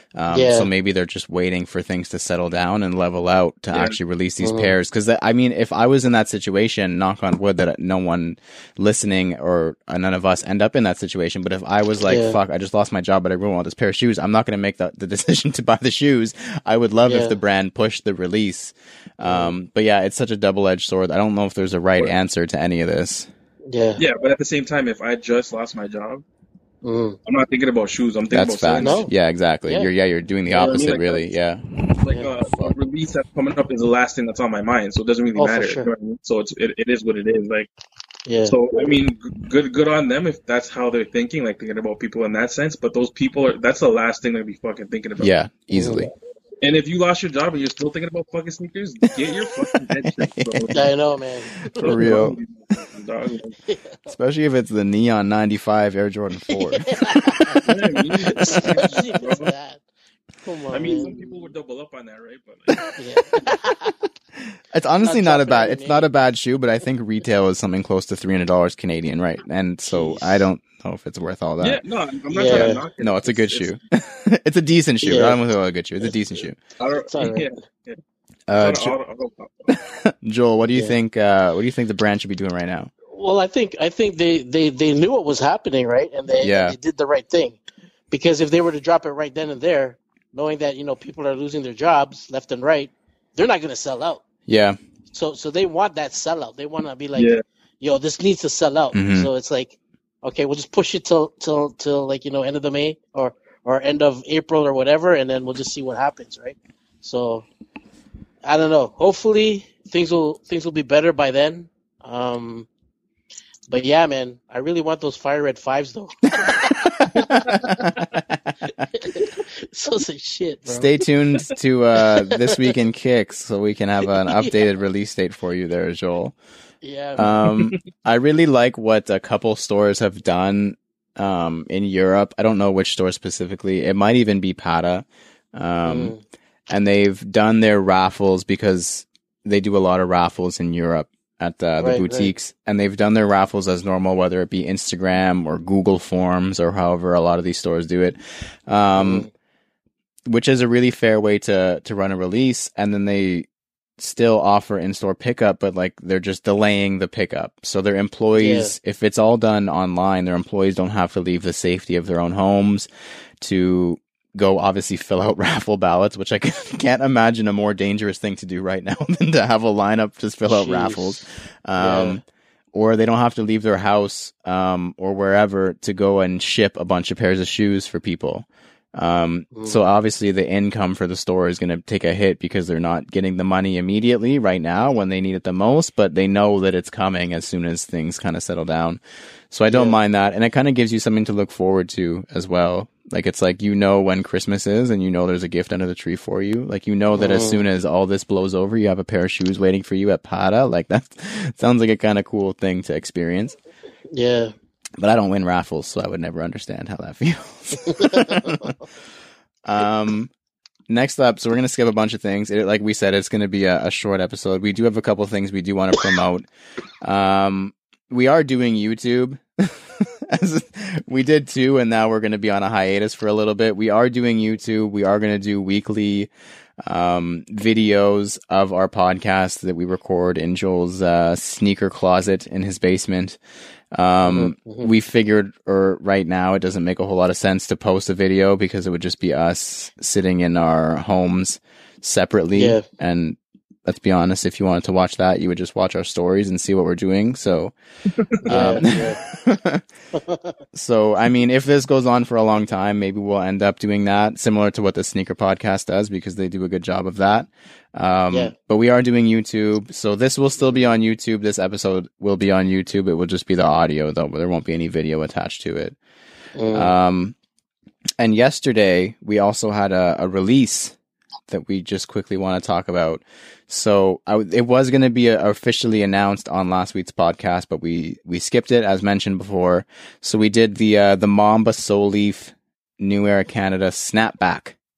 Speaker 1: Um,
Speaker 2: Yeah.
Speaker 1: So maybe they're just waiting for things to settle down and level out to
Speaker 3: Yeah.
Speaker 1: actually release these
Speaker 2: Mhm.
Speaker 1: pairs. Because I mean, if I was in that situation, knock on wood that no one listening or uh, none of us end up in that situation. But if I was like,
Speaker 2: Yeah.
Speaker 1: fuck, I just lost my job, but I really want this pair of shoes, I'm not going to make the, the decision to buy the shoes. I would love
Speaker 2: Yeah.
Speaker 1: if the brand pushed the release. Um, but yeah, it's such a double-edged sword. I don't know if there's a right answer to any of this.
Speaker 2: Yeah.
Speaker 3: Yeah, but at the same time, if I just lost my job,
Speaker 2: Mm.
Speaker 3: I'm not thinking about shoes. I'm thinking
Speaker 1: That's
Speaker 3: about selling
Speaker 1: facts.
Speaker 2: No.
Speaker 3: shit.
Speaker 1: Yeah, exactly.
Speaker 2: Yeah.
Speaker 1: You're yeah, you're doing the
Speaker 3: You know what I mean?
Speaker 1: opposite,
Speaker 3: Like,
Speaker 1: really. Yeah.
Speaker 3: Like
Speaker 2: Yeah.
Speaker 3: uh, a release that's coming up is the last thing that's on my mind, so it doesn't really
Speaker 2: Oh, for
Speaker 3: matter.
Speaker 2: sure.
Speaker 3: You know what I mean? So it's it, it is what it is. Like
Speaker 2: Yeah.
Speaker 3: so, I mean, g- good good on them if that's how they're thinking, like thinking about people in that sense. But those people are that's the last thing they'll be fucking thinking about.
Speaker 1: Yeah, easily.
Speaker 3: And if you lost your job and you're still thinking about fucking sneakers, get your fucking head straight, bro.
Speaker 2: I know, man.
Speaker 1: For real.
Speaker 3: Dog.
Speaker 1: Especially if it's the Neon ninety-five Air Jordan four.
Speaker 2: Especially if it's that. Come on,
Speaker 3: I mean,
Speaker 2: man.
Speaker 3: some people would double up on that, right? But like,
Speaker 2: Yeah.
Speaker 1: It's honestly
Speaker 2: Not
Speaker 1: not a
Speaker 2: dropping
Speaker 1: bad.
Speaker 2: any
Speaker 1: It's not a bad shoe, but I think retail is something close to three hundred dollars Canadian, right? And so
Speaker 2: Jeez.
Speaker 1: I don't know if it's worth all
Speaker 3: yeah,
Speaker 1: that.
Speaker 3: no, I'm not
Speaker 2: Yeah.
Speaker 3: trying to knock it.
Speaker 1: No, it's a good
Speaker 3: It's-
Speaker 1: shoe. It's a decent shoe.
Speaker 2: Yeah.
Speaker 1: I don't want to call it a good shoe. It's a decent shoe.
Speaker 3: I don't,
Speaker 2: It's all right.
Speaker 3: yeah,
Speaker 1: Uh,
Speaker 3: it's
Speaker 1: Jo-
Speaker 3: not an auto- auto-
Speaker 1: Joel, what do you
Speaker 2: Yeah.
Speaker 1: think? Uh, what do you think the brand should be doing right now?
Speaker 2: Well, I think I think they, they, they knew what was happening, right? And they,
Speaker 1: Yeah.
Speaker 2: they did the right thing. Because if they were to drop it right then and there, knowing that, you know, people are losing their jobs left and right, they're not going to sell out.
Speaker 1: Yeah,
Speaker 2: So so they want that sellout. They want to be like,
Speaker 3: Yeah.
Speaker 2: yo, this needs to sell out.
Speaker 1: Mhm.
Speaker 2: So it's like, okay, we'll just push it till till till like, you know, end of the May or or end of April or whatever, and then we'll just see what happens, right? So I don't know. Hopefully things will things will be better by then. Um, but yeah, man, I really want those fire red fives though. So say shit, bro.
Speaker 1: Stay tuned to uh, This Week in Kicks so we can have an updated release date for you there, Joel.
Speaker 2: Yeah, man.
Speaker 1: Um, I really like what a couple stores have done um, in Europe. I don't know which store specifically. It might even be Pata. Um,
Speaker 2: Mm.
Speaker 1: And they've done their raffles because they do a lot of raffles in Europe at uh, the
Speaker 2: Right,
Speaker 1: boutiques. And they've done their raffles as normal, whether it be Instagram or Google Forms or however a lot of these stores do it. Um,
Speaker 2: Mm.
Speaker 1: Which is a really fair way to, to run a release. And then they still offer in-store pickup, but like they're just delaying the pickup. So their employees, if it's all done online, their employees don't have to leave the safety of their own homes to go obviously fill out raffle ballots, which I can't imagine a more dangerous thing to do right now than to have a lineup just fill out
Speaker 2: Jeez.
Speaker 1: raffles. Um,
Speaker 2: Yeah.
Speaker 1: Or they don't have to leave their house um, or wherever to go and ship a bunch of pairs of shoes for people. Um,
Speaker 2: Mm.
Speaker 1: So obviously the income for the store is going to take a hit because they're not getting the money immediately right now when they need it the most, but they know that it's coming as soon as things kind of settle down. So I don't
Speaker 2: Yeah.
Speaker 1: mind that. And it kind of gives you something to look forward to as well. Like it's like, you know, when Christmas is and you know there's a gift under the tree for you. Like, you know that as
Speaker 2: Mm.
Speaker 1: soon as all this blows over, you have a pair of shoes waiting for you at Pata. Like that sounds like a kind of cool thing to experience.
Speaker 2: Yeah.
Speaker 1: But I don't win raffles, so I would never understand how that feels. um, next up, so we're gonna skip a bunch of things. It, like we said, it's gonna be a, a short episode. We do have a couple of things we do want to promote. Um, we are doing YouTube. As we did too, and now we're gonna be on a hiatus for a little bit. We are doing YouTube. We are gonna do weekly um videos of our podcast that we record in Joel's uh sneaker closet in his basement. Um,
Speaker 2: Mhm, mhm.
Speaker 1: we figured, or right now, it doesn't make a whole lot of sense to post a video because it would just be us sitting in our homes separately.
Speaker 2: Yeah.
Speaker 1: And let's be honest, if you wanted to watch that, you would just watch our stories and see what we're doing. So, um,
Speaker 2: Yeah,
Speaker 1: so I mean, if this goes on for a long time, maybe we'll end up doing that, similar to what the Sneaker Podcast does, because they do a good job of that. Um,
Speaker 2: Yeah.
Speaker 1: But we are doing YouTube, so this will still be on YouTube. This episode will be on YouTube. It will just be the audio, though. There won't be any video attached to it.
Speaker 2: Mm.
Speaker 1: Um, and yesterday we also had a, a release that we just quickly want to talk about. So I, it was going to be a, officially announced on last week's podcast, but we, we skipped it as mentioned before. So we did the, uh, the Mamba Soul Leaf New Era Canada snapback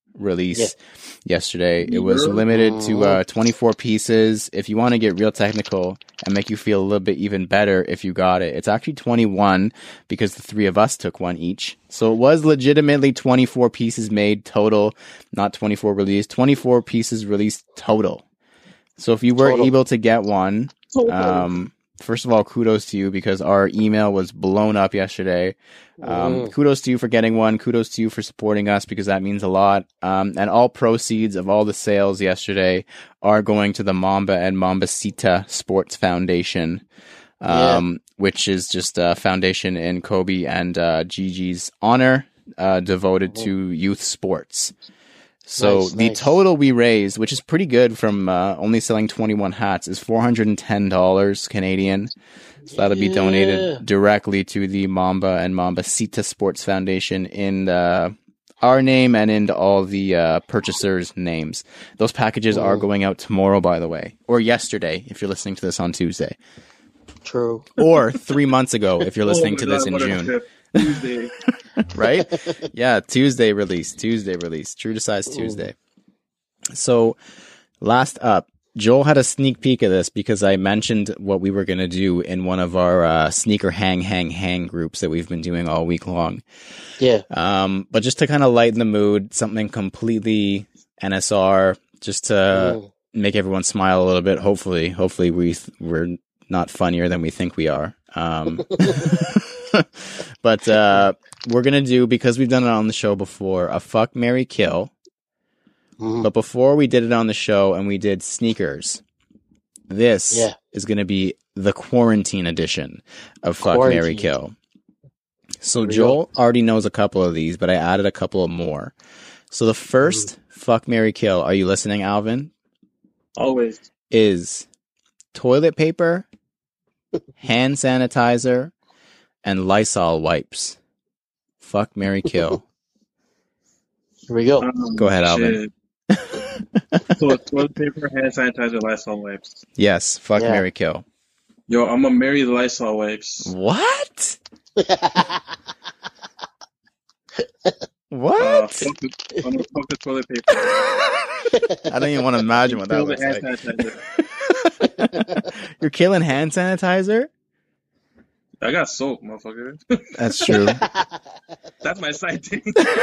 Speaker 1: release
Speaker 2: Yeah.
Speaker 1: yesterday. It was limited to uh, twenty-four pieces. If you want to get real technical and make you feel a little bit even better if you got it, it's actually twenty-one because the three of us took one each. So it was legitimately twenty-four pieces made total, not twenty-four released, twenty-four pieces released total. So if you were
Speaker 2: Total.
Speaker 1: able to get one, um, first of all, kudos to you because our email was blown up yesterday. Um,
Speaker 2: Mm.
Speaker 1: Kudos to you for getting one. Kudos to you for supporting us because that means a lot. Um, and all proceeds of all the sales yesterday are going to the Mamba and Mambacita Sports Foundation, um, which is just a foundation in Kobe and uh, Gigi's honor, uh, devoted
Speaker 2: Mhm.
Speaker 1: to youth sports. So
Speaker 2: Nice,
Speaker 1: the
Speaker 2: nice.
Speaker 1: total we raised, which is pretty good from uh, only selling twenty-one hats, is four hundred ten dollars Canadian. So that'll be
Speaker 2: Yeah.
Speaker 1: donated directly to the Mamba and Mambacita Sports Foundation in uh, our name and into all the uh, purchasers' names. Those packages are
Speaker 2: Mm.
Speaker 1: going out tomorrow, by the way, or yesterday if you're listening to this on Tuesday,
Speaker 2: True.
Speaker 1: or three months ago if you're listening
Speaker 3: Oh
Speaker 1: to
Speaker 3: my
Speaker 1: this
Speaker 3: God,
Speaker 1: in
Speaker 3: what a
Speaker 1: June.
Speaker 3: trip. Tuesday.
Speaker 1: Right? Yeah, Tuesday release. Tuesday release. True to size Tuesday. So, last up, Joel had a sneak peek of this because I mentioned what we were going to do in one of our uh, sneaker hang, hang, hang groups that we've been doing all week long.
Speaker 2: Yeah.
Speaker 1: Um, but just to kind of lighten the mood, something completely N S R, just to
Speaker 2: Mm.
Speaker 1: make everyone smile a little bit. Hopefully, hopefully we th- we're not funnier than we think we are. Um, but uh, we're gonna do, because we've done it on the show before, a fuck, marry, kill.
Speaker 2: Mhm.
Speaker 1: But before we did it on the show and we did sneakers, this
Speaker 2: Yeah.
Speaker 1: is gonna be the quarantine edition of fuck, marry,
Speaker 2: Quarantine.
Speaker 1: kill. So
Speaker 2: Here we
Speaker 1: Joel already knows a couple of these, but I added a couple of more. So the first
Speaker 2: Mm-hmm.
Speaker 1: fuck, marry, kill, are you listening, Alvin?
Speaker 3: Always.
Speaker 1: Is toilet paper, hand sanitizer, and Lysol wipes. Fuck, marry, kill.
Speaker 2: Here we go.
Speaker 3: Um,
Speaker 1: Go ahead, Alvin.
Speaker 3: shit. So it's toilet paper, hand sanitizer, Lysol wipes.
Speaker 1: Yes, fuck,
Speaker 2: Yeah.
Speaker 1: marry, kill.
Speaker 3: Yo, I'm gonna marry the Lysol wipes.
Speaker 1: What?
Speaker 3: Uh,
Speaker 1: What?
Speaker 3: fuck the, I'm gonna fuck the toilet paper.
Speaker 1: I don't even want to imagine what that
Speaker 3: Kill the
Speaker 1: looks
Speaker 3: hand
Speaker 1: like.
Speaker 3: sanitizer.
Speaker 1: You're killing hand sanitizer?
Speaker 3: I got soap, motherfucker.
Speaker 1: That's true.
Speaker 3: That's my side thing.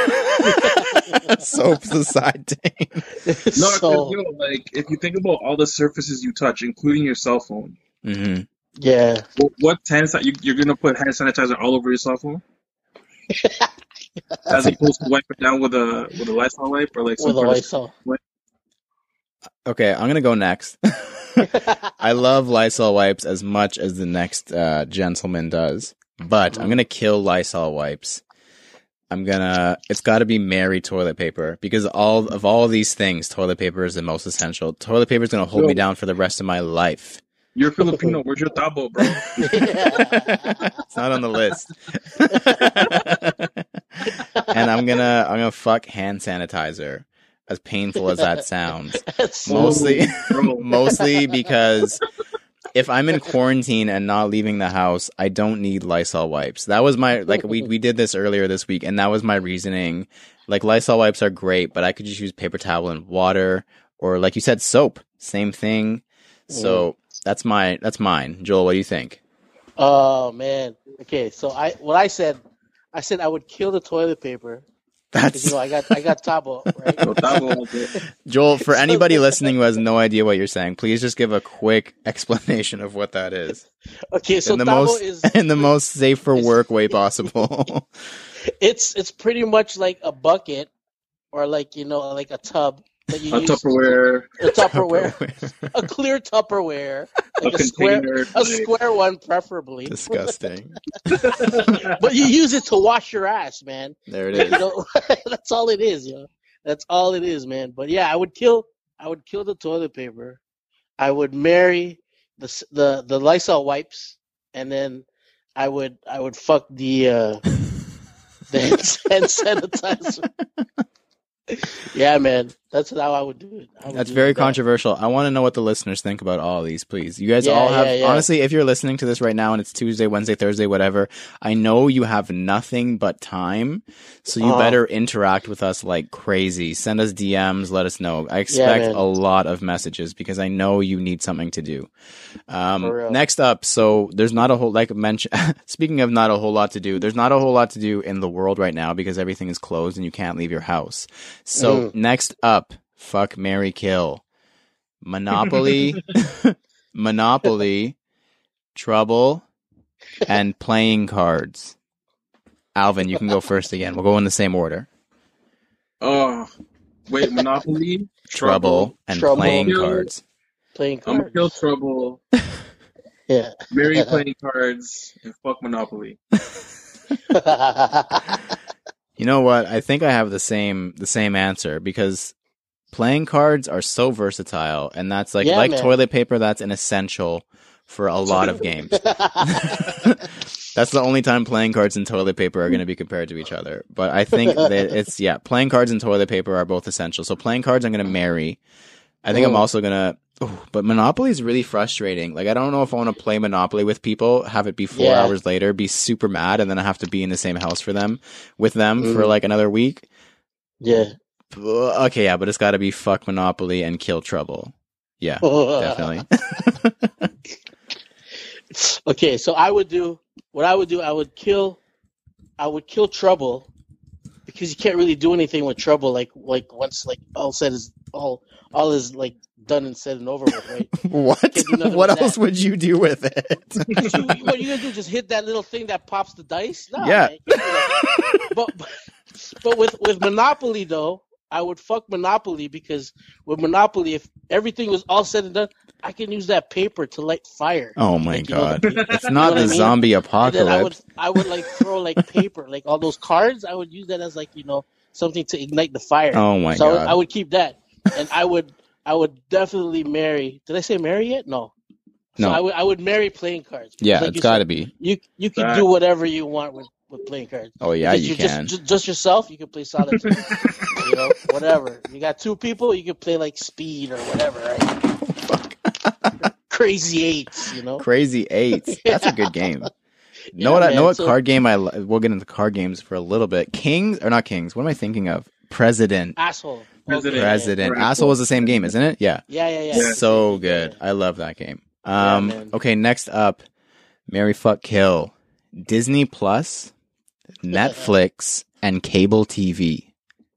Speaker 1: Soap's the side thing.
Speaker 3: No, 'cause,
Speaker 2: so,
Speaker 3: yo, like if you think about all the surfaces you touch, including your cell phone,
Speaker 1: hmm
Speaker 2: yeah.
Speaker 3: what, what hand san- you, you're gonna put hand sanitizer all over your cell phone, as opposed to wipe it down with a with a Lysol wipe or like some
Speaker 2: With a
Speaker 3: sort of
Speaker 2: Lysol.
Speaker 1: Okay, I'm gonna go next. I love Lysol wipes as much as the next uh, gentleman does, but I'm gonna kill Lysol wipes. I'm gonna. It's got to be marry toilet paper because all of all these things, toilet paper is the most essential. Toilet paper is gonna hold
Speaker 3: Yo.
Speaker 1: me down for the rest of my life.
Speaker 3: You're Filipino. Where's your tabo, bro?
Speaker 1: It's not on the list. And I'm gonna. I'm gonna fuck hand sanitizer. As painful as that sounds.
Speaker 2: That's
Speaker 1: Mostly,
Speaker 3: bro.
Speaker 1: mostly because if I'm in quarantine and not leaving the house, I don't need Lysol wipes. That was my, like, we, we did this earlier this week, and that was my reasoning. Like, Lysol wipes are great, but I could just use paper towel and water, or like you said, soap. Same thing. So that's my, that's mine. Joel, what do you think?
Speaker 2: Oh man. Okay, so I what I said, I said I would kill the toilet paper. 'Cause,
Speaker 1: That's
Speaker 2: you know, I got I got tabo, right?
Speaker 3: Yo, tabo, okay.
Speaker 1: Joel. For
Speaker 2: So-
Speaker 1: anybody listening who has no idea what you're saying, please just give a quick explanation of what that is
Speaker 2: Okay, so
Speaker 1: in the
Speaker 2: tabo
Speaker 1: most
Speaker 2: is
Speaker 1: in the most safe for
Speaker 2: is-
Speaker 1: work way possible.
Speaker 2: it's it's pretty much like a bucket or like, you know, like a tub that you
Speaker 3: A
Speaker 2: use
Speaker 3: Tupperware,
Speaker 2: a Tupperware, a clear Tupperware,
Speaker 3: a
Speaker 2: like a, square
Speaker 3: container.
Speaker 2: a square one preferably.
Speaker 1: Disgusting.
Speaker 2: But you use it to wash your ass, man.
Speaker 1: There it
Speaker 2: You
Speaker 1: is.
Speaker 2: know, that's all it is, yo. That's all it is, man. But yeah, I would kill I would kill the toilet paper. I would marry the s- the the Lysol wipes, and then I would I would fuck the uh, the hand hand sanitizer. Yeah, man. That's how I would do it. I would
Speaker 1: That's
Speaker 2: do
Speaker 1: very
Speaker 2: that.
Speaker 1: controversial. I want to know what the listeners think about all of these, please. You guys
Speaker 2: Yeah,
Speaker 1: all have,
Speaker 2: yeah, yeah.
Speaker 1: honestly, if you're listening to this right now and it's Tuesday, Wednesday, Thursday, whatever, I know you have nothing but time, so you
Speaker 2: Uh-huh.
Speaker 1: better interact with us like crazy. Send us D Ms, let us know. I expect
Speaker 2: man.
Speaker 1: a lot of messages because I know you need something to do. Um,
Speaker 2: For real.
Speaker 1: next up, so there's not a whole, like mention, speaking of not a whole lot to do, there's not a whole lot to do in the world right now because everything is closed and you can't leave your house. So
Speaker 2: Mm.
Speaker 1: next up, fuck, marry, kill. Monopoly, Monopoly, Trouble, and playing cards. Alvin, you can go first again. We'll go in the same order.
Speaker 3: Oh, wait, Monopoly,
Speaker 1: Trouble, and
Speaker 2: Trouble.
Speaker 1: playing
Speaker 3: Kill.
Speaker 1: cards.
Speaker 2: Playing
Speaker 3: I'm gonna kill
Speaker 2: cards.
Speaker 3: Trouble,
Speaker 2: Yeah.
Speaker 3: marry playing cards, and fuck Monopoly.
Speaker 1: You know what? I think I have the same the same answer because playing cards are so versatile, and that's like
Speaker 2: Yeah,
Speaker 1: like
Speaker 2: man.
Speaker 1: toilet paper. That's an essential for a lot of games. That's the only time playing cards and toilet paper are going to be compared to each other. But I think that it's, yeah, playing cards and toilet paper are both essential. So playing cards, I'm going to marry. I think I'm
Speaker 2: Mm.
Speaker 1: also going to, but Monopoly is really frustrating. Like, I don't know if I want to play Monopoly with people, have it be four
Speaker 2: Yeah.
Speaker 1: hours later, be super mad, and then I have to be in the same house for them, with them for
Speaker 2: Mm.
Speaker 1: like another week.
Speaker 2: Yeah.
Speaker 1: Okay, yeah, but it's got to be fuck Monopoly and kill Trouble. Yeah, definitely.
Speaker 2: Okay, so I would do what I would do. I would kill, I would kill Trouble, because you can't really do anything with Trouble. Like like once like all said is all all is like done and said and over with, right?
Speaker 1: What?
Speaker 2: Can't do nothing
Speaker 1: What
Speaker 2: with
Speaker 1: else
Speaker 2: that.
Speaker 1: would you do with it?
Speaker 2: you, what you gonna do? Just hit that little thing that pops the dice? No,
Speaker 1: Yeah.
Speaker 2: man, you can't do that. but, but but with with Monopoly though, I would fuck Monopoly, because with Monopoly, if everything was all said and done, I can use that paper to light fire.
Speaker 1: Oh my
Speaker 2: Like, you know,
Speaker 1: god.
Speaker 2: the-
Speaker 1: It's
Speaker 2: you
Speaker 1: not
Speaker 2: know what
Speaker 1: the
Speaker 2: I mean?
Speaker 1: zombie
Speaker 2: And then I would
Speaker 1: apocalypse.
Speaker 2: I would like throw like paper, like all those cards. I would use that as like, you know, something to ignite the fire.
Speaker 1: Oh my
Speaker 2: so I would,
Speaker 1: god.
Speaker 2: I would keep that, and I would I would definitely marry. Did I say marry yet? No. So
Speaker 1: No.
Speaker 2: I would I would marry playing cards. because
Speaker 1: Yeah,
Speaker 2: like
Speaker 1: it's
Speaker 2: you
Speaker 1: got to
Speaker 2: said,
Speaker 1: be.
Speaker 2: You you can
Speaker 3: Facts.
Speaker 2: do whatever you want with, with playing cards.
Speaker 1: Oh yeah,
Speaker 2: Because
Speaker 1: you
Speaker 2: you're
Speaker 1: can.
Speaker 2: Just, just just yourself, you can play solitaire. You know, whatever. You got two people, you can play like speed or whatever, right? Crazy eights, you know.
Speaker 1: Crazy Eights. That's a good game.
Speaker 2: Yeah,
Speaker 1: know what? I
Speaker 2: man,
Speaker 1: know what
Speaker 2: so-
Speaker 1: card game I. li- We'll get into card games for a little bit. Kings or not Kings? What am I thinking of? President.
Speaker 2: Asshole.
Speaker 3: President.
Speaker 2: Okay,
Speaker 1: President.
Speaker 3: Right.
Speaker 1: Asshole is the same game, isn't it? Yeah.
Speaker 2: Yeah, yeah, yeah.
Speaker 3: Yeah.
Speaker 1: So
Speaker 2: Yeah.
Speaker 1: good. I love that game.
Speaker 2: Yeah,
Speaker 1: Um.
Speaker 2: man.
Speaker 1: okay. Next up, Marry Fuck Kill, Disney Plus, Netflix, and cable T V.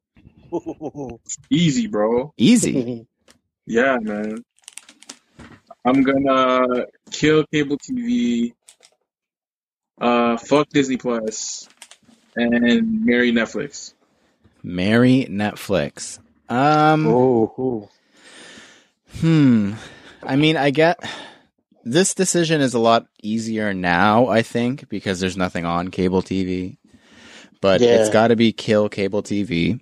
Speaker 3: Easy, bro.
Speaker 1: Easy.
Speaker 3: Yeah, man. I'm gonna kill cable T V, uh, fuck Disney Plus, and marry Netflix.
Speaker 1: Marry Netflix. Um.
Speaker 2: Oh,
Speaker 1: Hmm. I mean, I get this decision is a lot easier now, I think, because there's nothing on cable T V. But
Speaker 2: Yeah.
Speaker 1: it's got to be kill cable T V.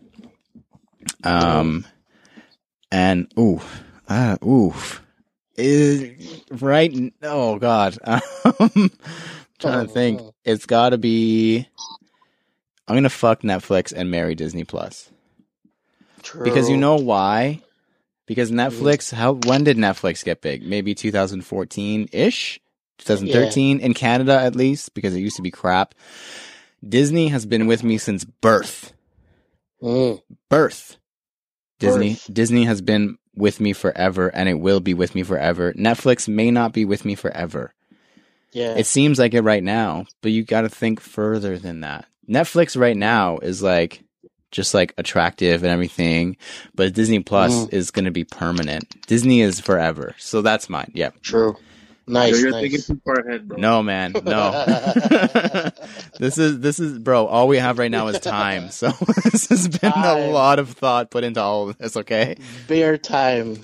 Speaker 1: Um, and ooh, ah, oof, is right. Oh God, um, trying to think. It's got to be. I'm gonna fuck Netflix and marry Disney Plus.
Speaker 2: true.
Speaker 1: Because you know why? Because Netflix, how when did Netflix get big? Maybe two thousand fourteen ish, twenty thirteen in Canada at least, because it used to be crap. Disney has been with me since birth.
Speaker 2: Mm.
Speaker 1: Birth. Disney
Speaker 2: Birth.
Speaker 1: Disney has been with me forever, and it will be with me forever. Netflix may not be with me forever.
Speaker 2: Yeah.
Speaker 1: It seems like it right now, but you got to think further than that. Netflix right now is like just like attractive and everything, but Disney Plus
Speaker 2: Mm.
Speaker 1: is going to be permanent. Disney is forever. So that's mine. Yep.
Speaker 2: True. Nice.
Speaker 3: Yo, you're
Speaker 2: nice.
Speaker 3: thinking too far ahead, bro.
Speaker 1: No, man. No. this is this is bro, all we have right now is time. So this has been a
Speaker 2: Time.
Speaker 1: lot of thought put into all of this, okay?
Speaker 2: Bear time.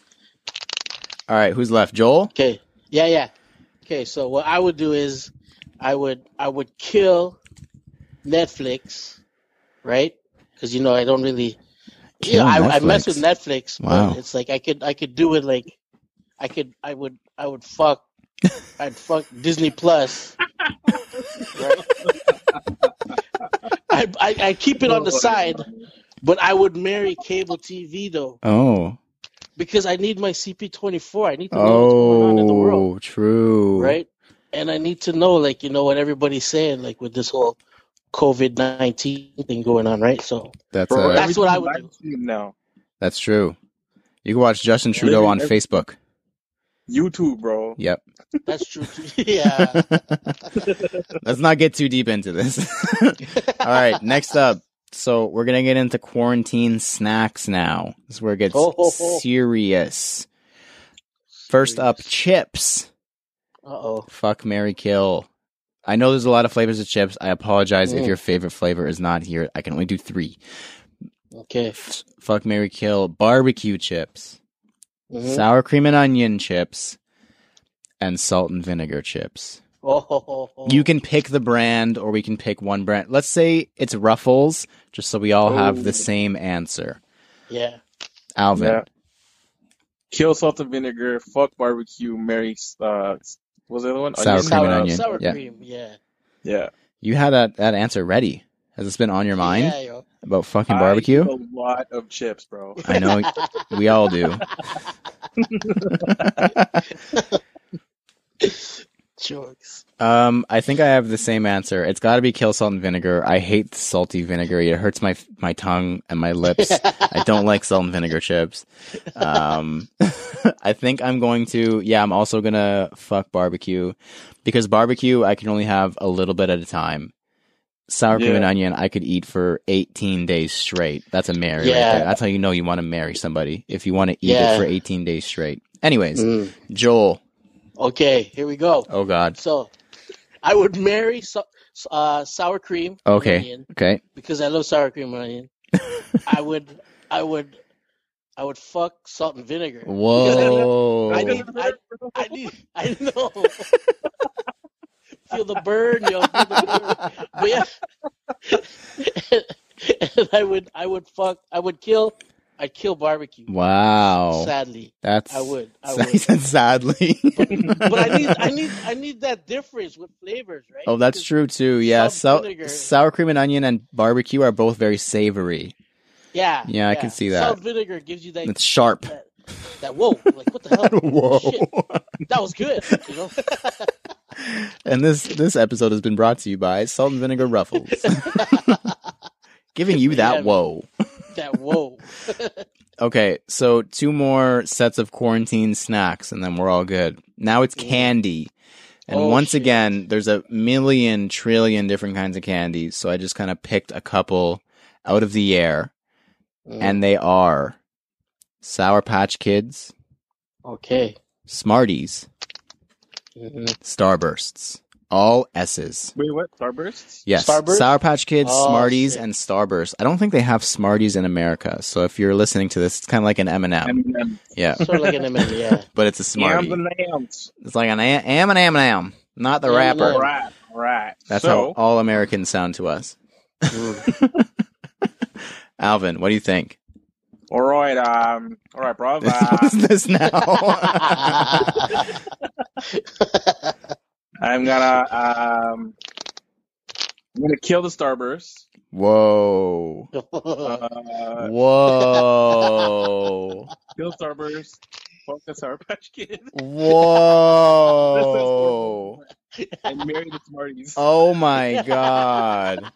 Speaker 1: All right, who's left? Joel?
Speaker 2: Okay. Yeah, yeah. Okay, so what I would do is I would I would kill Netflix, right? Because you know I don't really.
Speaker 1: Kill
Speaker 2: yeah, I, I mess
Speaker 1: Netflix?
Speaker 2: with Netflix, but
Speaker 1: Wow.
Speaker 2: it's like I could I could do it like I could I would I would fuck I'd fuck Disney Plus, right? I I I keep it on the
Speaker 3: Oh,
Speaker 2: side, But I would marry cable T V though,
Speaker 1: Oh.
Speaker 2: because I need my C P twenty-four. I need to know what's going on in the world,
Speaker 1: Oh, true.
Speaker 2: right? And I need to know, like, you know, what everybody's saying, like with this whole COVID nineteen thing going on, right? So
Speaker 1: That's
Speaker 3: Bro,
Speaker 1: uh,
Speaker 2: That's what I would
Speaker 3: everything's live stream now.
Speaker 1: that's true. You can watch Justin Trudeau
Speaker 3: Every-
Speaker 1: on
Speaker 3: every-
Speaker 1: Facebook.
Speaker 3: YouTube, bro.
Speaker 1: Yep.
Speaker 2: that's true too. Yeah.
Speaker 1: Let's not get too deep into this. All right, next up. So we're gonna get into quarantine snacks now. This is where it gets
Speaker 2: Oh, oh, oh.
Speaker 1: serious. First up, chips.
Speaker 2: Uh oh.
Speaker 1: Fuck, marry, kill. I know there's a lot of flavors of chips. I apologize if
Speaker 2: Mm.
Speaker 1: your favorite flavor is not here. I can only do three.
Speaker 2: Okay.
Speaker 1: F- fuck, marry, kill. Barbecue chips,
Speaker 2: Mhm.
Speaker 1: sour cream and onion chips, and salt and vinegar chips.
Speaker 2: Oh, oh, oh, oh.
Speaker 1: You can pick the brand, or we can pick one brand. Let's say it's Ruffles, just so we all have the
Speaker 3: Oh.
Speaker 1: same answer.
Speaker 2: Yeah.
Speaker 1: Alvin.
Speaker 3: Yeah. Kill salt and vinegar. Fuck barbecue. Marry. Uh, what was the other one?
Speaker 1: Sour
Speaker 3: Onion.
Speaker 1: cream and
Speaker 2: sour,
Speaker 1: onion,
Speaker 2: Sour
Speaker 1: yeah.
Speaker 2: cream. Yeah.
Speaker 3: Yeah.
Speaker 1: You had that, that answer ready. Has this been on your mind
Speaker 2: Yeah, yo.
Speaker 1: about fucking
Speaker 3: I
Speaker 1: barbecue?
Speaker 3: eat a lot of chips, bro.
Speaker 1: I know we all do.
Speaker 2: Jokes.
Speaker 1: Um, I think I have the same answer. It's got to be kill salt and vinegar. I hate salty vinegar. It hurts my my tongue and my lips. I don't like salt and vinegar chips. Um, I think I'm going to. Yeah, I'm also gonna fuck barbecue because barbecue I can only have a little bit at a time. Sour cream
Speaker 3: Yeah.
Speaker 1: and onion I could eat for eighteen days straight. That's a marry right
Speaker 2: Yeah.
Speaker 1: there. That's how you know you want to marry somebody if you want to eat
Speaker 2: Yeah.
Speaker 1: it for eighteen days straight. Anyways,
Speaker 2: Mm.
Speaker 1: Joel.
Speaker 2: Okay, here we go.
Speaker 1: Oh God.
Speaker 2: So, I would marry so, uh, sour cream and
Speaker 1: Okay.
Speaker 2: onion
Speaker 1: Okay.
Speaker 2: because I love sour cream and onion. I would, I would, I would fuck salt and vinegar.
Speaker 1: Whoa.
Speaker 2: I need, I, I need, I know. Feel the burn, yo. Feel the burn. But yeah, and I would, I would fuck, I would kill, I'd kill barbecue.
Speaker 1: Wow.
Speaker 2: Sadly,
Speaker 1: That's
Speaker 2: I would, I
Speaker 1: He
Speaker 2: would.
Speaker 1: said sadly.
Speaker 2: But I need, I need, I need that difference with flavors, right?
Speaker 1: Oh, that's
Speaker 2: Because
Speaker 1: true too. Yeah,
Speaker 2: salt
Speaker 1: so,
Speaker 2: vinegar-
Speaker 1: sour cream and onion and barbecue are both very savory.
Speaker 2: Yeah,
Speaker 1: Yeah, I can see that.
Speaker 2: Salt vinegar gives you that.
Speaker 1: It's sharp.
Speaker 2: That, that whoa, like what the hell?
Speaker 1: Whoa.
Speaker 2: Shit, that was good. You know.
Speaker 1: And this this episode has been brought to you by Salt and Vinegar Ruffles. Giving you that
Speaker 2: Yeah.
Speaker 1: whoa.
Speaker 2: That whoa.
Speaker 1: Okay, so two more sets of quarantine snacks and then we're all good. Now it's candy. And
Speaker 2: Oh,
Speaker 1: once
Speaker 2: shit.
Speaker 1: again, there's a million trillion different kinds of candies, so I just kind of picked a couple out of the air.
Speaker 2: Mm,
Speaker 1: And they are Sour Patch Kids,
Speaker 2: okay.
Speaker 1: Smarties,
Speaker 2: Mhm.
Speaker 1: Starbursts. All S's.
Speaker 3: Wait, what? Starbursts?
Speaker 1: Yes,
Speaker 2: Starburst?
Speaker 1: Sour Patch Kids,
Speaker 2: Oh,
Speaker 1: Smarties,
Speaker 2: shit.
Speaker 1: and Starburst. I don't think they have Smarties in America, so if you're listening to this, it's kind of like an M and M.
Speaker 3: M and M.
Speaker 1: Yeah,
Speaker 2: Sort of like an M and M, yeah.
Speaker 1: but it's a Smartie.
Speaker 3: M and M's.
Speaker 1: It's like an A- M and M and M, not the
Speaker 2: M and M.
Speaker 1: rapper.
Speaker 3: Right, right.
Speaker 1: That's
Speaker 3: so,
Speaker 1: how all Americans sound to us.
Speaker 2: Mm.
Speaker 1: Alvin, what do you think?
Speaker 3: all right, um, all right, bro.
Speaker 1: What
Speaker 3: Uh,
Speaker 1: is this now?
Speaker 3: I'm gonna, um, I'm gonna kill the Starburst.
Speaker 1: Whoa.
Speaker 3: Uh,
Speaker 1: Whoa.
Speaker 3: kill Starburst. Fuck the Sour Patch Kid.
Speaker 1: Whoa.
Speaker 3: And marry the Smarties.
Speaker 1: Oh my God.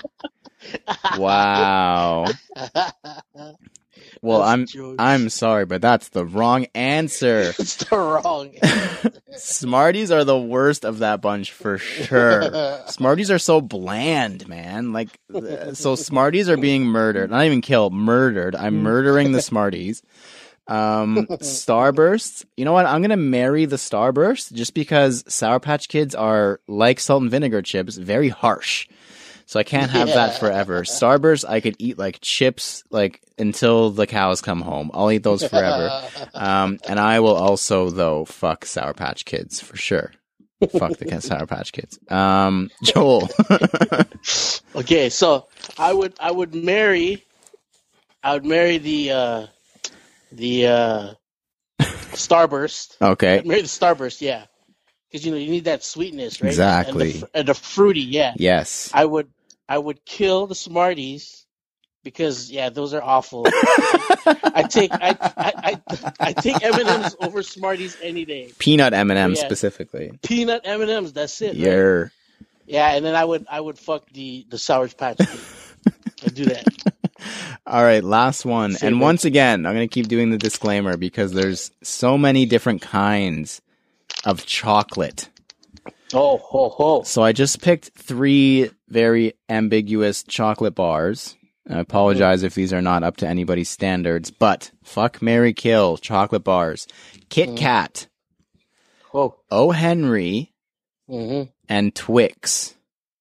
Speaker 1: Wow. Well,
Speaker 2: That's
Speaker 1: I'm
Speaker 2: jokes.
Speaker 1: I'm sorry, but that's the wrong answer.
Speaker 2: It's the wrong.
Speaker 1: Smarties are the worst of that bunch for sure. Smarties are so bland, man. Like, uh, so Smarties are being murdered. Not even killed, murdered. I'm murdering the Smarties. Um, Starbursts. You know what? I'm gonna marry the Starburst just because Sour Patch Kids are like salt and vinegar chips, very harsh. So I can't have
Speaker 2: Yeah.
Speaker 1: that forever. Starburst, I could eat like chips, like until the cows come home. I'll eat those forever. Um, and I will also, though, fuck Sour Patch Kids for sure. Fuck the Sour Patch Kids. Um, Joel.
Speaker 2: Okay, so I would I would marry I would marry the uh the uh Starburst.
Speaker 1: Okay.
Speaker 2: I'd marry the Starburst, yeah. Because you know you need that sweetness, right?
Speaker 1: Exactly.
Speaker 2: And the, fr- and the fruity, yeah.
Speaker 1: Yes.
Speaker 2: I would I would kill the Smarties because yeah, those are awful. I take I I I, I take M and M's over Smarties any day.
Speaker 1: Peanut M and M's
Speaker 2: Yeah.
Speaker 1: specifically.
Speaker 2: Peanut M and M's, that's it. Right?
Speaker 1: Yeah.
Speaker 2: Yeah, and then I would I would fuck the the Sour Patch Kid. I'd do that.
Speaker 1: All right, last one.
Speaker 2: Save
Speaker 1: and
Speaker 2: it.
Speaker 1: once again, I'm going to keep doing the disclaimer because there's so many different kinds of chocolate.
Speaker 2: Oh, ho, ho.
Speaker 1: So I just picked three very ambiguous chocolate bars. I apologize if these are not up to anybody's standards, but fuck, marry, kill chocolate bars. Kit Kat,
Speaker 2: Oh.
Speaker 1: O. Henry,
Speaker 2: Mm-hmm.
Speaker 1: and Twix.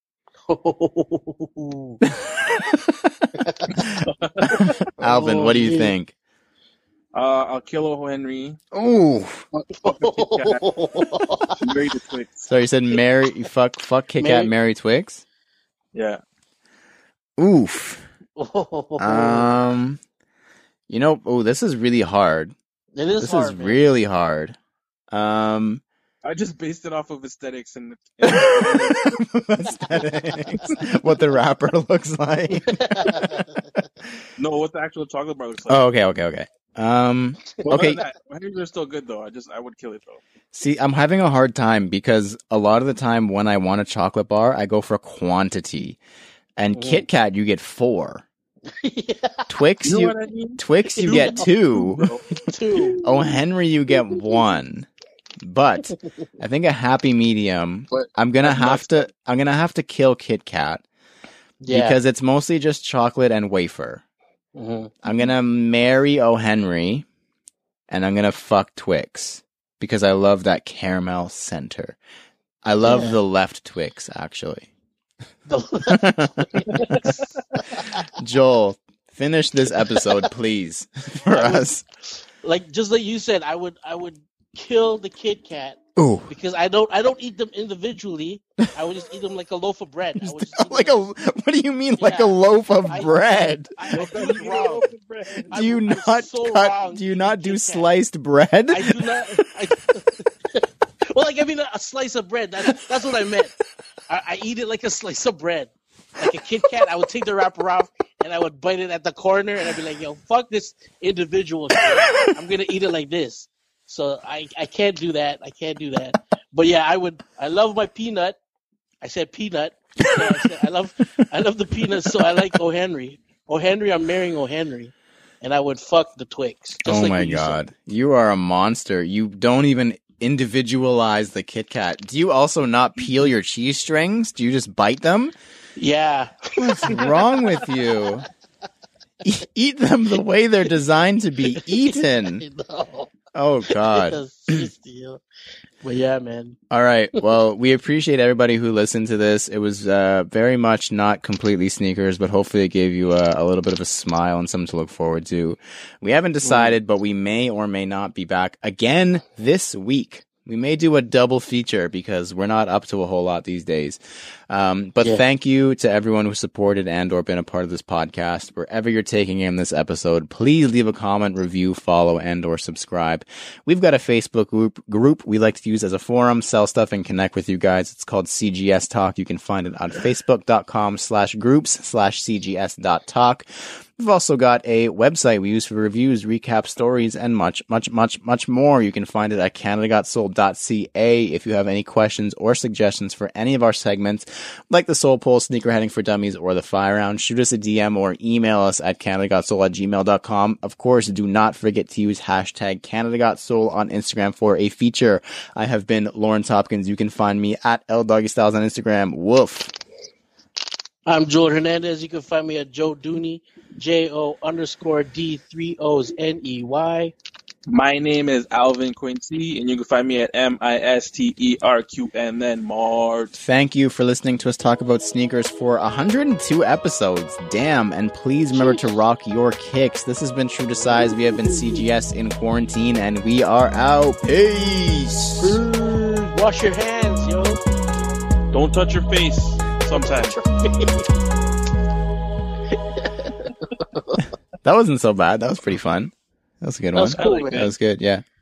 Speaker 1: Alvin, what do you think?
Speaker 3: Uh, I'll kill O. Henry.
Speaker 1: Ooh.
Speaker 3: Marry the Twix.
Speaker 1: So you said marry, you fuck, fuck Kit Kat,
Speaker 2: Marry-
Speaker 1: marry Twix?
Speaker 3: Yeah.
Speaker 1: Oof. Um, you know, oh, this is really hard.
Speaker 2: it is
Speaker 1: This
Speaker 2: hard,
Speaker 1: is
Speaker 2: man.
Speaker 1: really hard. Um,
Speaker 3: I just based it off of aesthetics and,
Speaker 1: aesthetics. What the rapper looks like.
Speaker 3: no, what the actual chocolate bar looks like.
Speaker 1: Oh, okay, okay, okay. Um,
Speaker 3: Well,
Speaker 1: okay.
Speaker 3: other than that, Henry's are still good though. I just I would kill it though.
Speaker 1: See, I'm having a hard time because a lot of the time when I want a chocolate bar, I go for quantity. And
Speaker 2: Mhm.
Speaker 1: Kit Kat, you get four.
Speaker 2: Yeah,
Speaker 1: Twix,
Speaker 3: You know
Speaker 1: you
Speaker 3: what I mean?
Speaker 1: Twix, you
Speaker 2: You
Speaker 1: get
Speaker 2: know.
Speaker 1: two.
Speaker 3: Bro.
Speaker 2: two.
Speaker 1: Oh, Henry, you get one. But I think a happy medium.
Speaker 3: But
Speaker 1: I'm gonna
Speaker 3: that's
Speaker 1: have
Speaker 3: nuts.
Speaker 1: to. I'm gonna have to kill Kit Kat
Speaker 2: Yeah.
Speaker 1: because it's mostly just chocolate and wafer.
Speaker 2: Mhm.
Speaker 1: I'm gonna marry O. Henry, and I'm gonna fuck Twix because I love that caramel center. I love
Speaker 2: Yeah.
Speaker 1: the left Twix actually.
Speaker 2: The-
Speaker 1: Joel, finish this episode, please, for
Speaker 2: I would-
Speaker 1: us.
Speaker 2: like just like you said, I would I would kill the Kit Kat
Speaker 1: Ooh,
Speaker 2: because I don't I don't eat them individually. I would just eat them like a loaf of bread. I would just eat
Speaker 1: like
Speaker 2: them
Speaker 1: a. What do you mean, like a
Speaker 2: Yeah.
Speaker 1: loaf of
Speaker 2: I-
Speaker 1: bread?
Speaker 2: I, I do it wrong.
Speaker 1: Do you
Speaker 2: I'm- I'm
Speaker 1: not
Speaker 2: so
Speaker 1: cut?
Speaker 2: wrong
Speaker 1: Do you
Speaker 2: eating
Speaker 1: not do
Speaker 2: Kit Kat.
Speaker 1: sliced bread?
Speaker 2: I do not. I, well, like I mean, a slice of bread. That's that's what I meant. I, I eat it like a slice of bread, like a Kit Kat. I would take the wrapper off and I would bite it at the corner, and I'd be like, "Yo, fuck this individual shit. I'm gonna eat it like this." So I I can't do that. I can't do that. But yeah, I would. I love my peanut. I said peanut. So I, said, I love I love the peanuts. So I like O. Henry. O. Henry. I'm marrying O. Henry. And I would fuck the Twix. Just
Speaker 1: Oh
Speaker 2: like
Speaker 1: my
Speaker 2: what you said.
Speaker 1: god, you are a monster. You don't even individualize the Kit Kat. Do you also not peel your cheese strings? Do you just bite them?
Speaker 2: Yeah.
Speaker 1: What's wrong with you? E- eat them the way they're designed to be eaten.
Speaker 2: No.
Speaker 1: Oh god.
Speaker 2: That's serious deal. But yeah, man.
Speaker 1: All right. Well, we appreciate everybody who listened to this. It was uh, very much not completely sneakers, but hopefully it gave you a, a little bit of a smile and something to look forward to. We haven't decided, but we may or may not be back again this week. We may do a double feature because we're not up to a whole lot these days. Um, but
Speaker 2: Yeah.
Speaker 1: thank you to everyone who supported and or been a part of this podcast. Wherever you're taking in this episode, please leave a comment, review, follow, and or subscribe. We've got a Facebook group group we like to use as a forum, sell stuff, and connect with you guys. It's called C G S Talk. You can find it on facebook.com slash groups slash CGS dot talk. We've also got a website we use for reviews, recap stories, and much, much, much, much more. You can find it at canada got sold dot c a. If you have any questions or suggestions for any of our segments, like the Soul Poll, Sneaker Heading for Dummies, or the Fire Round, shoot us a D M or email us at canada got sold at gmail dot com. Of course, do not forget to use hashtag Canada Got Soul on Instagram for a feature. I have been Lawrence Hopkins. You can find me at L Doggy Styles on Instagram. Woof.
Speaker 2: I'm Joel Hernandez. You can find me at Joe Dooney, J O underscore D three O's N E Y.
Speaker 3: My name is Alvin Quincy, and you can find me at M I S T E R Q N N Mart.
Speaker 1: Thank you for listening to us talk about sneakers for one hundred two episodes. Damn. And please remember to rock your kicks. This has been True to Size. We have been C G S in quarantine, and we are out. Peace.
Speaker 2: Wash your hands, yo.
Speaker 3: Don't touch your face sometimes.
Speaker 1: That wasn't so bad. That was pretty fun. That was a good
Speaker 2: That was
Speaker 1: one.
Speaker 2: cool,
Speaker 3: I like
Speaker 2: man.
Speaker 1: That was good. Yeah.